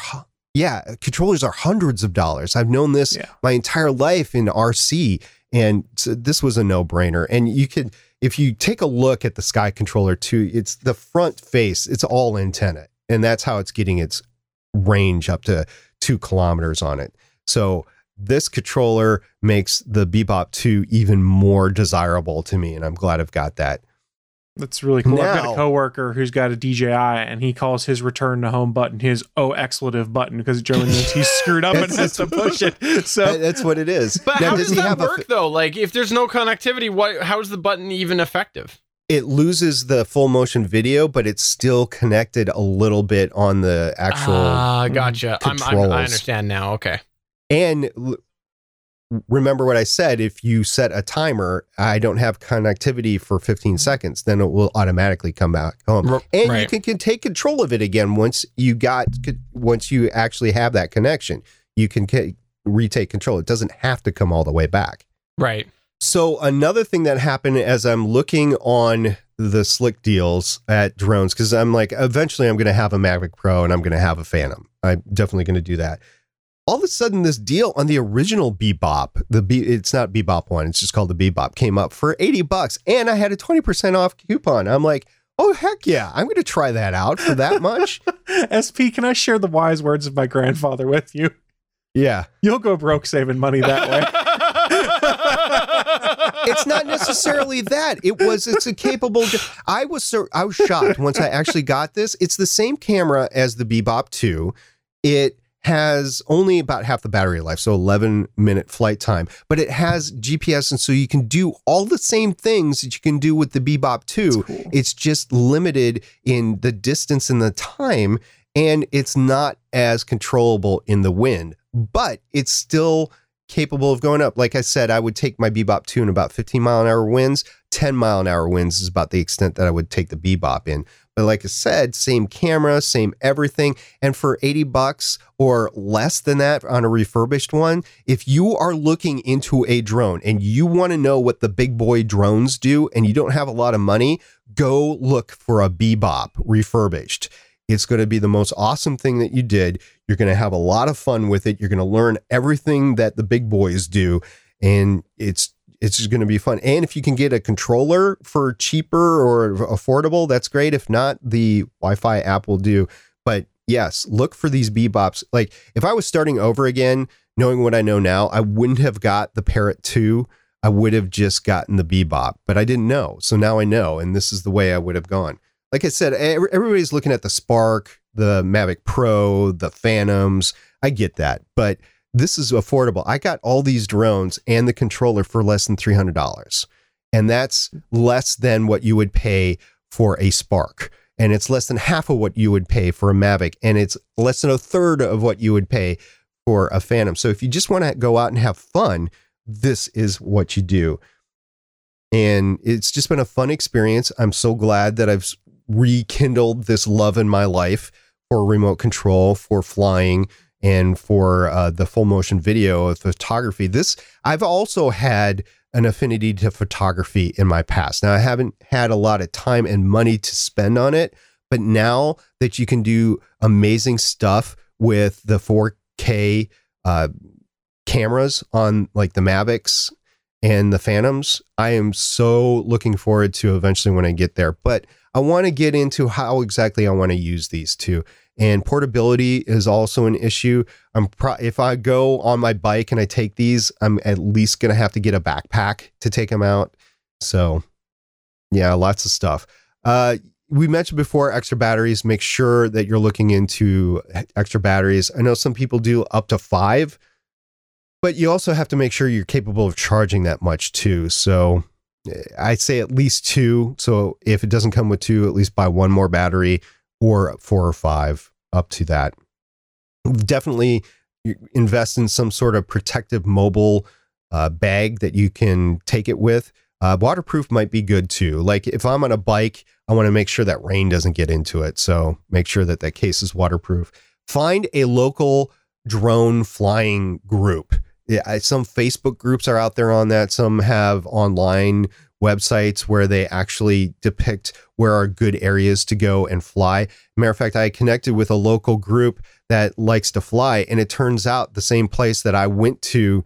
hundreds of dollars. I've known this my entire life in RC, and so this was a no-brainer. And if you take a look at the Sky Controller 2, it's the front face, it's all antenna, and that's how it's getting its range up to 2 kilometers on it. So this controller makes the Bebop 2 even more desirable to me, and I'm glad I've got that. That's really cool. I've got a coworker who's got a DJI, and he calls his return to home button his expletive button because German means he's screwed up and has to push it. So that's what it is. But how does that work though? Like if there's no connectivity, how is the button even effective? It loses the full motion video, but it's still connected a little bit on the actual gotcha. controls. I understand now. Okay. And remember what I said, if you set a timer, I don't have connectivity for 15 seconds, then it will automatically come back home. And you can take control of it again once you actually have that connection. You can retake control. It doesn't have to come all the way back. Right. So another thing that happened as I'm looking on the slick deals at drones, because I'm like, eventually I'm going to have a Mavic Pro and I'm going to have a Phantom. I'm definitely going to do that. All of a sudden, this deal on the original Bebop, it's not Bebop 1, it's just called the Bebop, came up for $80, and I had a 20% off coupon. I'm like, oh, heck yeah, I'm going to try that out for that much. SP, can I share the wise words of my grandfather with you? Yeah. You'll go broke saving money that way. It's not necessarily that. It's a capable. I was shocked once I actually got this. It's the same camera as the Bebop 2. It has only about half the battery life, so 11-minute flight time, but it has GPS, and so you can do all the same things that you can do with the Bebop 2. Cool. It's just limited in the distance and the time, and it's not as controllable in the wind, but it's still capable of going up. Like I said, I would take my Bebop 2 in about 15-mile-an-hour winds. 10-mile-an-hour winds is about the extent that I would take the Bebop in. But like I said, same camera, same everything. And for $80 or less than that on a refurbished one, if you are looking into a drone and you want to know what the big boy drones do and you don't have a lot of money, go look for a Bebop refurbished. It's going to be the most awesome thing that you did. You're going to have a lot of fun with it. You're going to learn everything that the big boys do. And it's just going to be fun. And if you can get a controller for cheaper or affordable, that's great. If not, the Wi-Fi app will do. But yes, look for these Bebops. Like if I was starting over again, knowing what I know now, I wouldn't have got the Parrot 2. I would have just gotten the Bebop, but I didn't know. So now I know, and this is the way I would have gone. Like I said, everybody's looking at the Spark, the Mavic Pro, the Phantoms. I get that, but this is affordable. I got all these drones and the controller for less than $300. And that's less than what you would pay for a Spark. And it's less than half of what you would pay for a Mavic. And it's less than a third of what you would pay for a Phantom. So if you just want to go out and have fun, this is what you do. And it's just been a fun experience. I'm so glad that I've rekindled this love in my life for remote control, for flying, and for the full motion video of photography. I've also had an affinity to photography in my past. Now, I haven't had a lot of time and money to spend on it, but now that you can do amazing stuff with the 4K cameras on like the Mavics and the Phantoms, I am so looking forward to eventually when I get there. But I want to get into how exactly I want to use these two. And portability is also an issue. If I go on my bike and I take these, I'm at least going to have to get a backpack to take them out. So yeah, lots of stuff. We mentioned before extra batteries. Make sure that you're looking into extra batteries. I know some people do up to 5, but you also have to make sure you're capable of charging that much too. So I'd say at least 2. So if it doesn't come with 2, at least buy 1 more battery, or 4 or 5 up to that. Definitely invest in some sort of protective mobile bag that you can take it with. Waterproof might be good too. Like if I'm on a bike, I want to make sure that rain doesn't get into it. So make sure that that case is waterproof. Find a local drone flying group. Yeah, some Facebook groups are out there on that. Some have online websites where they actually depict where are good areas to go and fly. Matter of fact, I connected with a local group that likes to fly, and it turns out the same place that I went to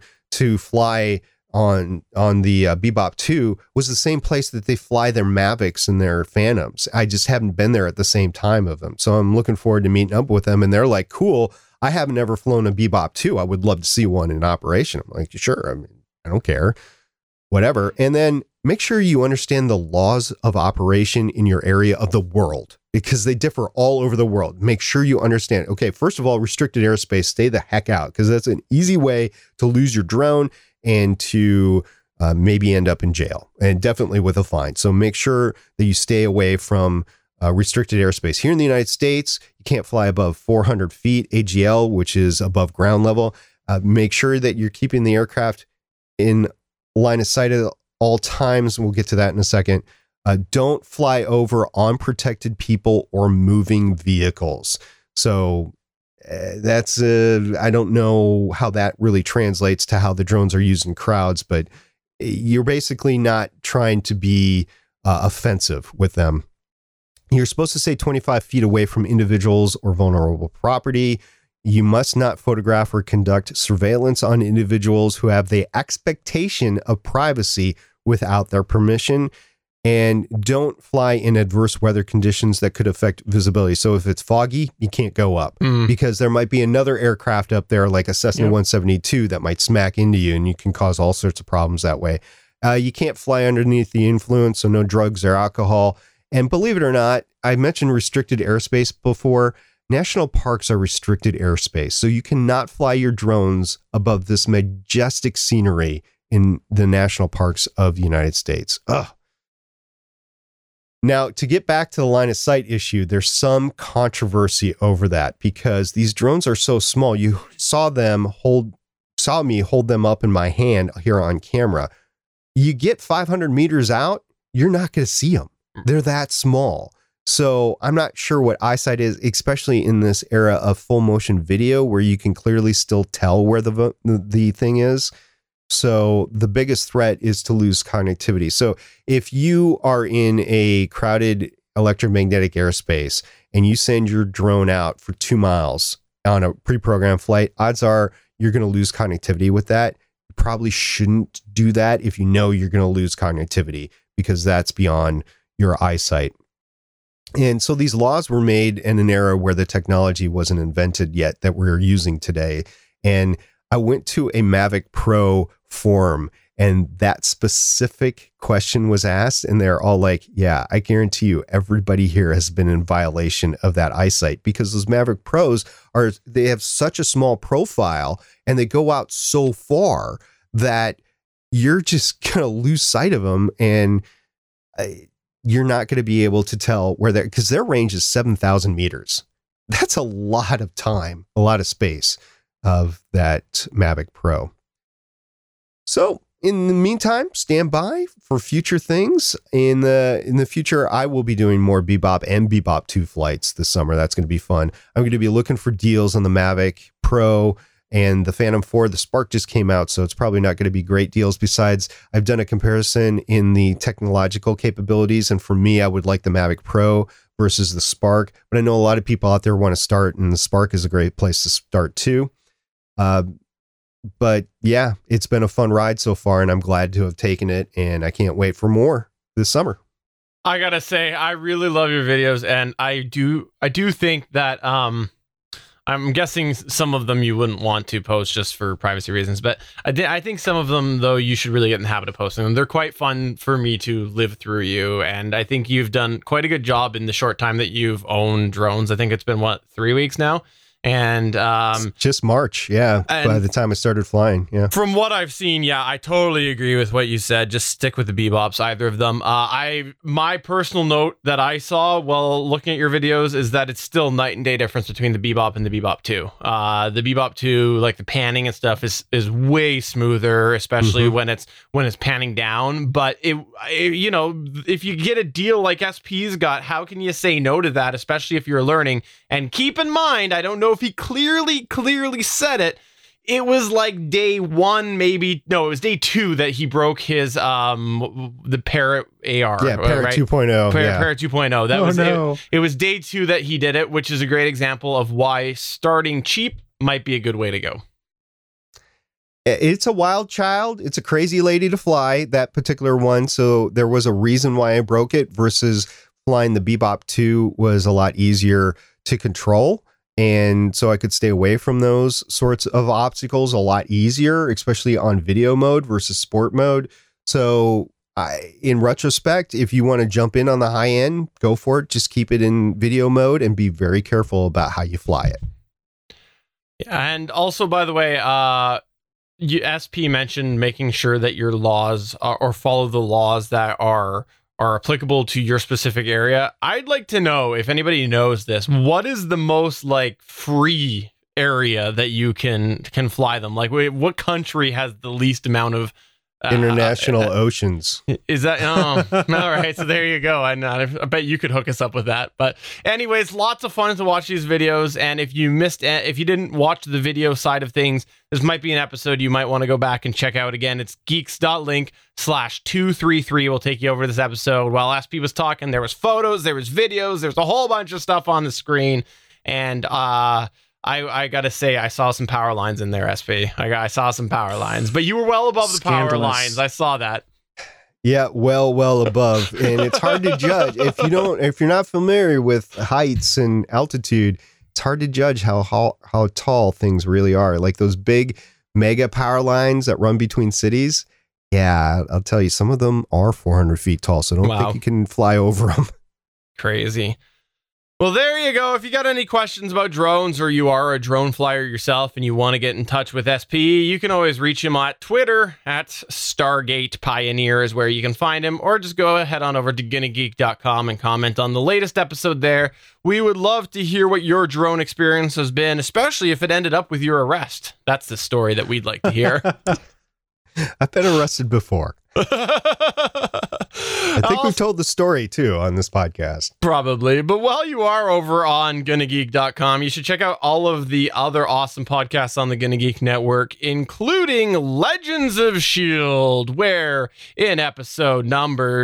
fly on the Bebop 2 was the same place that they fly their Mavics and their Phantoms. I just haven't been there at the same time of them. So I'm looking forward to meeting up with them, and they're like, cool, I haven't ever flown a Bebop 2. I would love to see one in operation. I'm like, sure. I mean, I don't care. Whatever. And then make sure you understand the laws of operation in your area of the world, because they differ all over the world. Make sure you understand. Okay, first of all, restricted airspace, stay the heck out, because that's an easy way to lose your drone and to maybe end up in jail, and definitely with a fine. So make sure that you stay away from restricted airspace. Here in the United States, you can't fly above 400 feet AGL, which is above ground level. Make sure that you're keeping the aircraft in line of sight at all times. We'll get to that in a second. Don't fly over unprotected people or moving vehicles. So that's I don't know how that really translates to how the drones are used in crowds, but you're basically not trying to be offensive with them. You're supposed to stay 25 feet away from individuals or vulnerable property. You must not photograph or conduct surveillance on individuals who have the expectation of privacy without their permission. And don't fly in adverse weather conditions that could affect visibility. So if it's foggy, you can't go up because there might be another aircraft up there like a Cessna 172 that might smack into you, and you can cause all sorts of problems that way. You can't fly underneath the influence, so no drugs or alcohol. And believe it or not, I mentioned restricted airspace before. National parks are restricted airspace, so you cannot fly your drones above this majestic scenery in the national parks of the United States. Ugh. Now, to get back to the line of sight issue, there's some controversy over that because these drones are so small. You saw me hold them up in my hand here on camera. You get 500 meters out, you're not going to see them. They're that small. So I'm not sure what eyesight is, especially in this era of full motion video where you can clearly still tell where the thing is. So the biggest threat is to lose connectivity. So if you are in a crowded electromagnetic airspace and you send your drone out for 2 miles on a pre-programmed flight, odds are you're going to lose connectivity with that. You probably shouldn't do that if you know you're going to lose connectivity, because that's beyond your eyesight. And so these laws were made in an era where the technology wasn't invented yet that we're using today. And I went to a Mavic Pro forum and that specific question was asked, and they're all like, yeah, I guarantee you everybody here has been in violation of that eyesight, because those Mavic Pros they have such a small profile and they go out so far that you're just going to lose sight of them, and you're not going to be able to tell where they're, because their range is 7,000 meters. That's a lot of time, a lot of space of that Mavic Pro. So in the meantime, stand by for future things. In the future, I will be doing more Bebop and Bebop 2 flights this summer. That's going to be fun. I'm going to be looking for deals on the Mavic Pro and the Phantom 4. The Spark just came out, so it's probably not going to be great deals. Besides, I've done a comparison in the technological capabilities, and for me, I would like the Mavic Pro versus the Spark. But I know a lot of people out there want to start, and the Spark is a great place to start too. But yeah, it's been a fun ride so far, and I'm glad to have taken it, and I can't wait for more this summer. I gotta say, I really love your videos, and I do think that I'm guessing some of them you wouldn't want to post just for privacy reasons, but I think some of them, though, you should really get in the habit of posting them. They're quite fun for me to live through you, and I think you've done quite a good job in the short time that you've owned drones. I think it's been, 3 weeks now? And just March, yeah, by the time I started flying. Yeah, from what I've seen, yeah, I totally agree with what you said. Just stick with the Bebops, either of them. My personal note that I saw while looking at your videos is that it's still night and day difference between the Bebop and the Bebop 2. The Bebop 2, like the panning and stuff, is way smoother, especially when it's panning down. But it you know, if you get a deal like SP's got, how can you say no to that, especially if you're learning? And keep in mind, I don't know if he clearly said it. It was like day 1, maybe. No, it was day 2 that he broke his the Parrot AR. Yeah, Parrot right? 2.0. Parrot 2.0. That was no. It was day 2 that he did it, which is a great example of why starting cheap might be a good way to go. It's a wild child. It's a crazy lady to fly, that particular one. So there was a reason why I broke it, versus flying the Bebop 2 was a lot easier to control. And so I could stay away from those sorts of obstacles a lot easier, especially on video mode versus sport mode. So in retrospect, if you want to jump in on the high end, go for it. Just keep it in video mode and be very careful about how you fly it. And also, by the way, SP mentioned making sure that your laws or follow the laws that are applicable to your specific area. I'd like to know, if anybody knows this, what is the most like free area that you can fly them? Like, what country has the least amount of international oceans? Is that all right? So there you go. I bet you could hook us up with that. But anyways, lots of fun to watch these videos. And if you didn't watch the video side of things, this might be an episode you might want to go back and check out again. It's geeks.link/233 will take you over this episode. While SP was talking, there was photos, there was videos, there's a whole bunch of stuff on the screen. And I gotta say, I saw some power lines in there, SP. I saw some power lines, but you were well above the power lines. I saw that. Yeah, well above, and it's hard to judge if you're not familiar with heights and altitude. It's hard to judge how tall things really are. Like those big mega power lines that run between cities. Yeah, I'll tell you, some of them are 400 feet tall, so don't think you can fly over them. Crazy. Well, there you go. If you got any questions about drones, or you are a drone flyer yourself and you want to get in touch with SP, you can always reach him at Twitter at Stargate Pioneer is where you can find him, or just go ahead on over to GonnaGeek.com and comment on the latest episode there. We would love to hear what your drone experience has been, especially if it ended up with your arrest. That's the story that we'd like to hear. I've been arrested before. I think we've told the story too on this podcast. Probably. But while you are over on GonnaGeek.com, you should check out all of the other awesome podcasts on the Gonna Geek Network, including Legends of S.H.I.E.L.D., where in episode number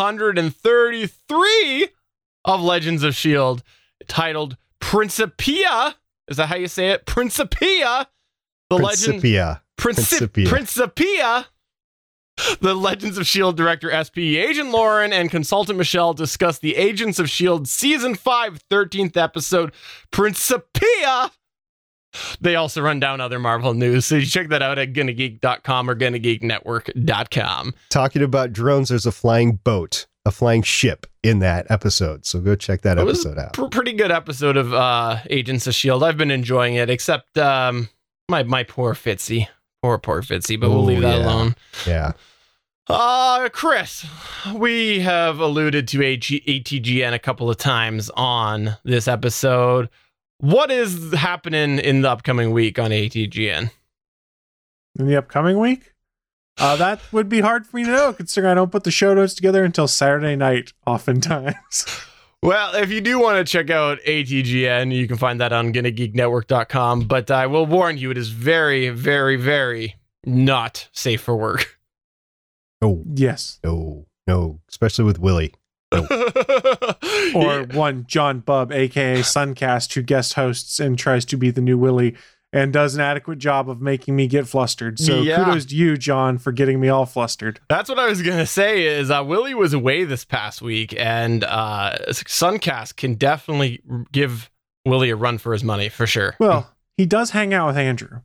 233 of Legends of S.H.I.E.L.D., titled Principia, is that how you say it? Principia. Principia. Principia. The Legends of S.H.I.E.L.D. director SP, Agent Lauren, and consultant Michelle discuss the Agents of S.H.I.E.L.D. Season 5, 13th episode, Principia. They also run down other Marvel news, so you check that out at GonnaGeek.com or GonnaGeekNetwork.com. Talking about drones, there's a flying boat, a flying ship in that episode, so go check that episode out. Pretty good episode of Agents of S.H.I.E.L.D. I've been enjoying it, except my poor Fitzy. Poor Fitzy, but we'll leave that alone. Yeah. Chris, we have alluded to ATGN a couple of times on this episode. What is happening in the upcoming week on ATGN? In the upcoming week? That would be hard for me to know, considering I don't put the show notes together until Saturday night, oftentimes. Well, if you do want to check out ATGN, you can find that on GonnaGeekNetwork.com, but I will warn you, it is very, very, very not safe for work. Oh, yes. No, especially with Willie. No. Or one John Bubb, aka Suncast, who guest hosts and tries to be the new Willie and does an adequate job of making me get flustered. So kudos to you, John, for getting me all flustered. That's what I was going to say is Willie was away this past week, and Suncast can definitely give Willie a run for his money, for sure. Well, he does hang out with Andrew.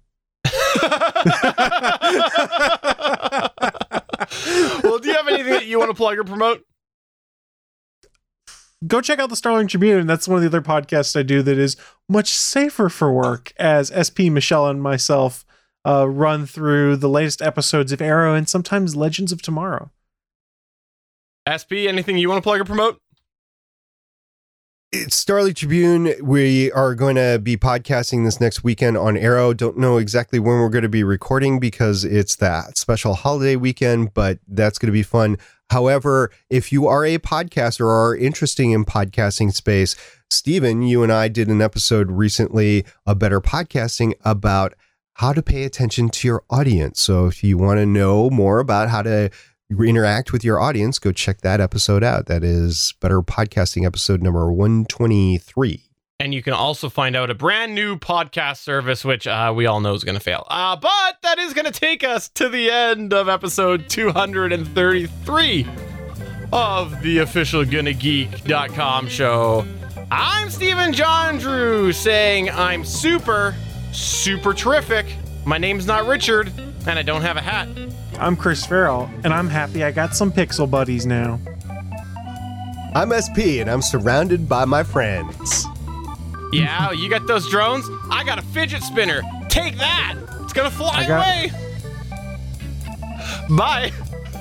Well, do you have anything that you want to plug or promote? Go check out the Starling Tribune. That's one of the other podcasts I do that is much safer for work, as SP, Michelle, and myself run through the latest episodes of Arrow and sometimes Legends of Tomorrow. SP, anything you want to plug or promote? It's Starling Tribune. We are going to be podcasting this next weekend on Arrow. Don't know exactly when we're going to be recording because it's that special holiday weekend, but that's going to be fun. However, if you are a podcaster or are interested in podcasting space, Stephen, you and I did an episode recently of Better Podcasting about how to pay attention to your audience. So if you want to know more about how to interact with your audience, go check that episode out. That is Better Podcasting episode number 123. And you can also find out a brand new podcast service, which we all know is going to fail. But that is going to take us to the end of episode 233 of the official GonnaGeek.com show. I'm Stephen John Drew saying I'm super, super terrific. My name's not Richard, and I don't have a hat. I'm Chris Farrell, and I'm happy I got some pixel buddies now. I'm SP, and I'm surrounded by my friends. Yeah, you got those drones? I got a fidget spinner. Take that! It's gonna fly away! Bye!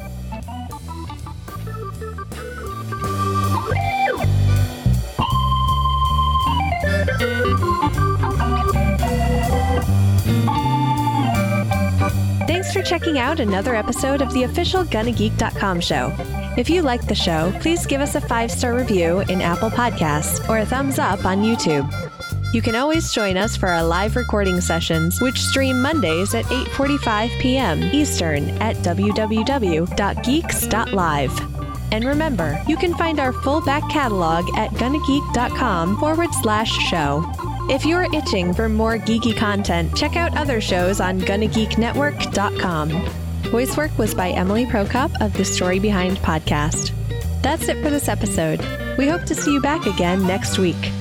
Thanks for checking out another episode of the official GonnaGeek.com show. If you like the show, please give us a 5-star review in Apple Podcasts or a thumbs up on YouTube. You can always join us for our live recording sessions, which stream Mondays at 8:45 p.m. Eastern at www.geeks.live. And remember, you can find our full back catalog at GonnaGeek.com/show. If you're itching for more geeky content, check out other shows on GonnaGeekNetwork.com. Voice work was by Emily Prokop of The Story Behind podcast. That's it for this episode. We hope to see you back again next week.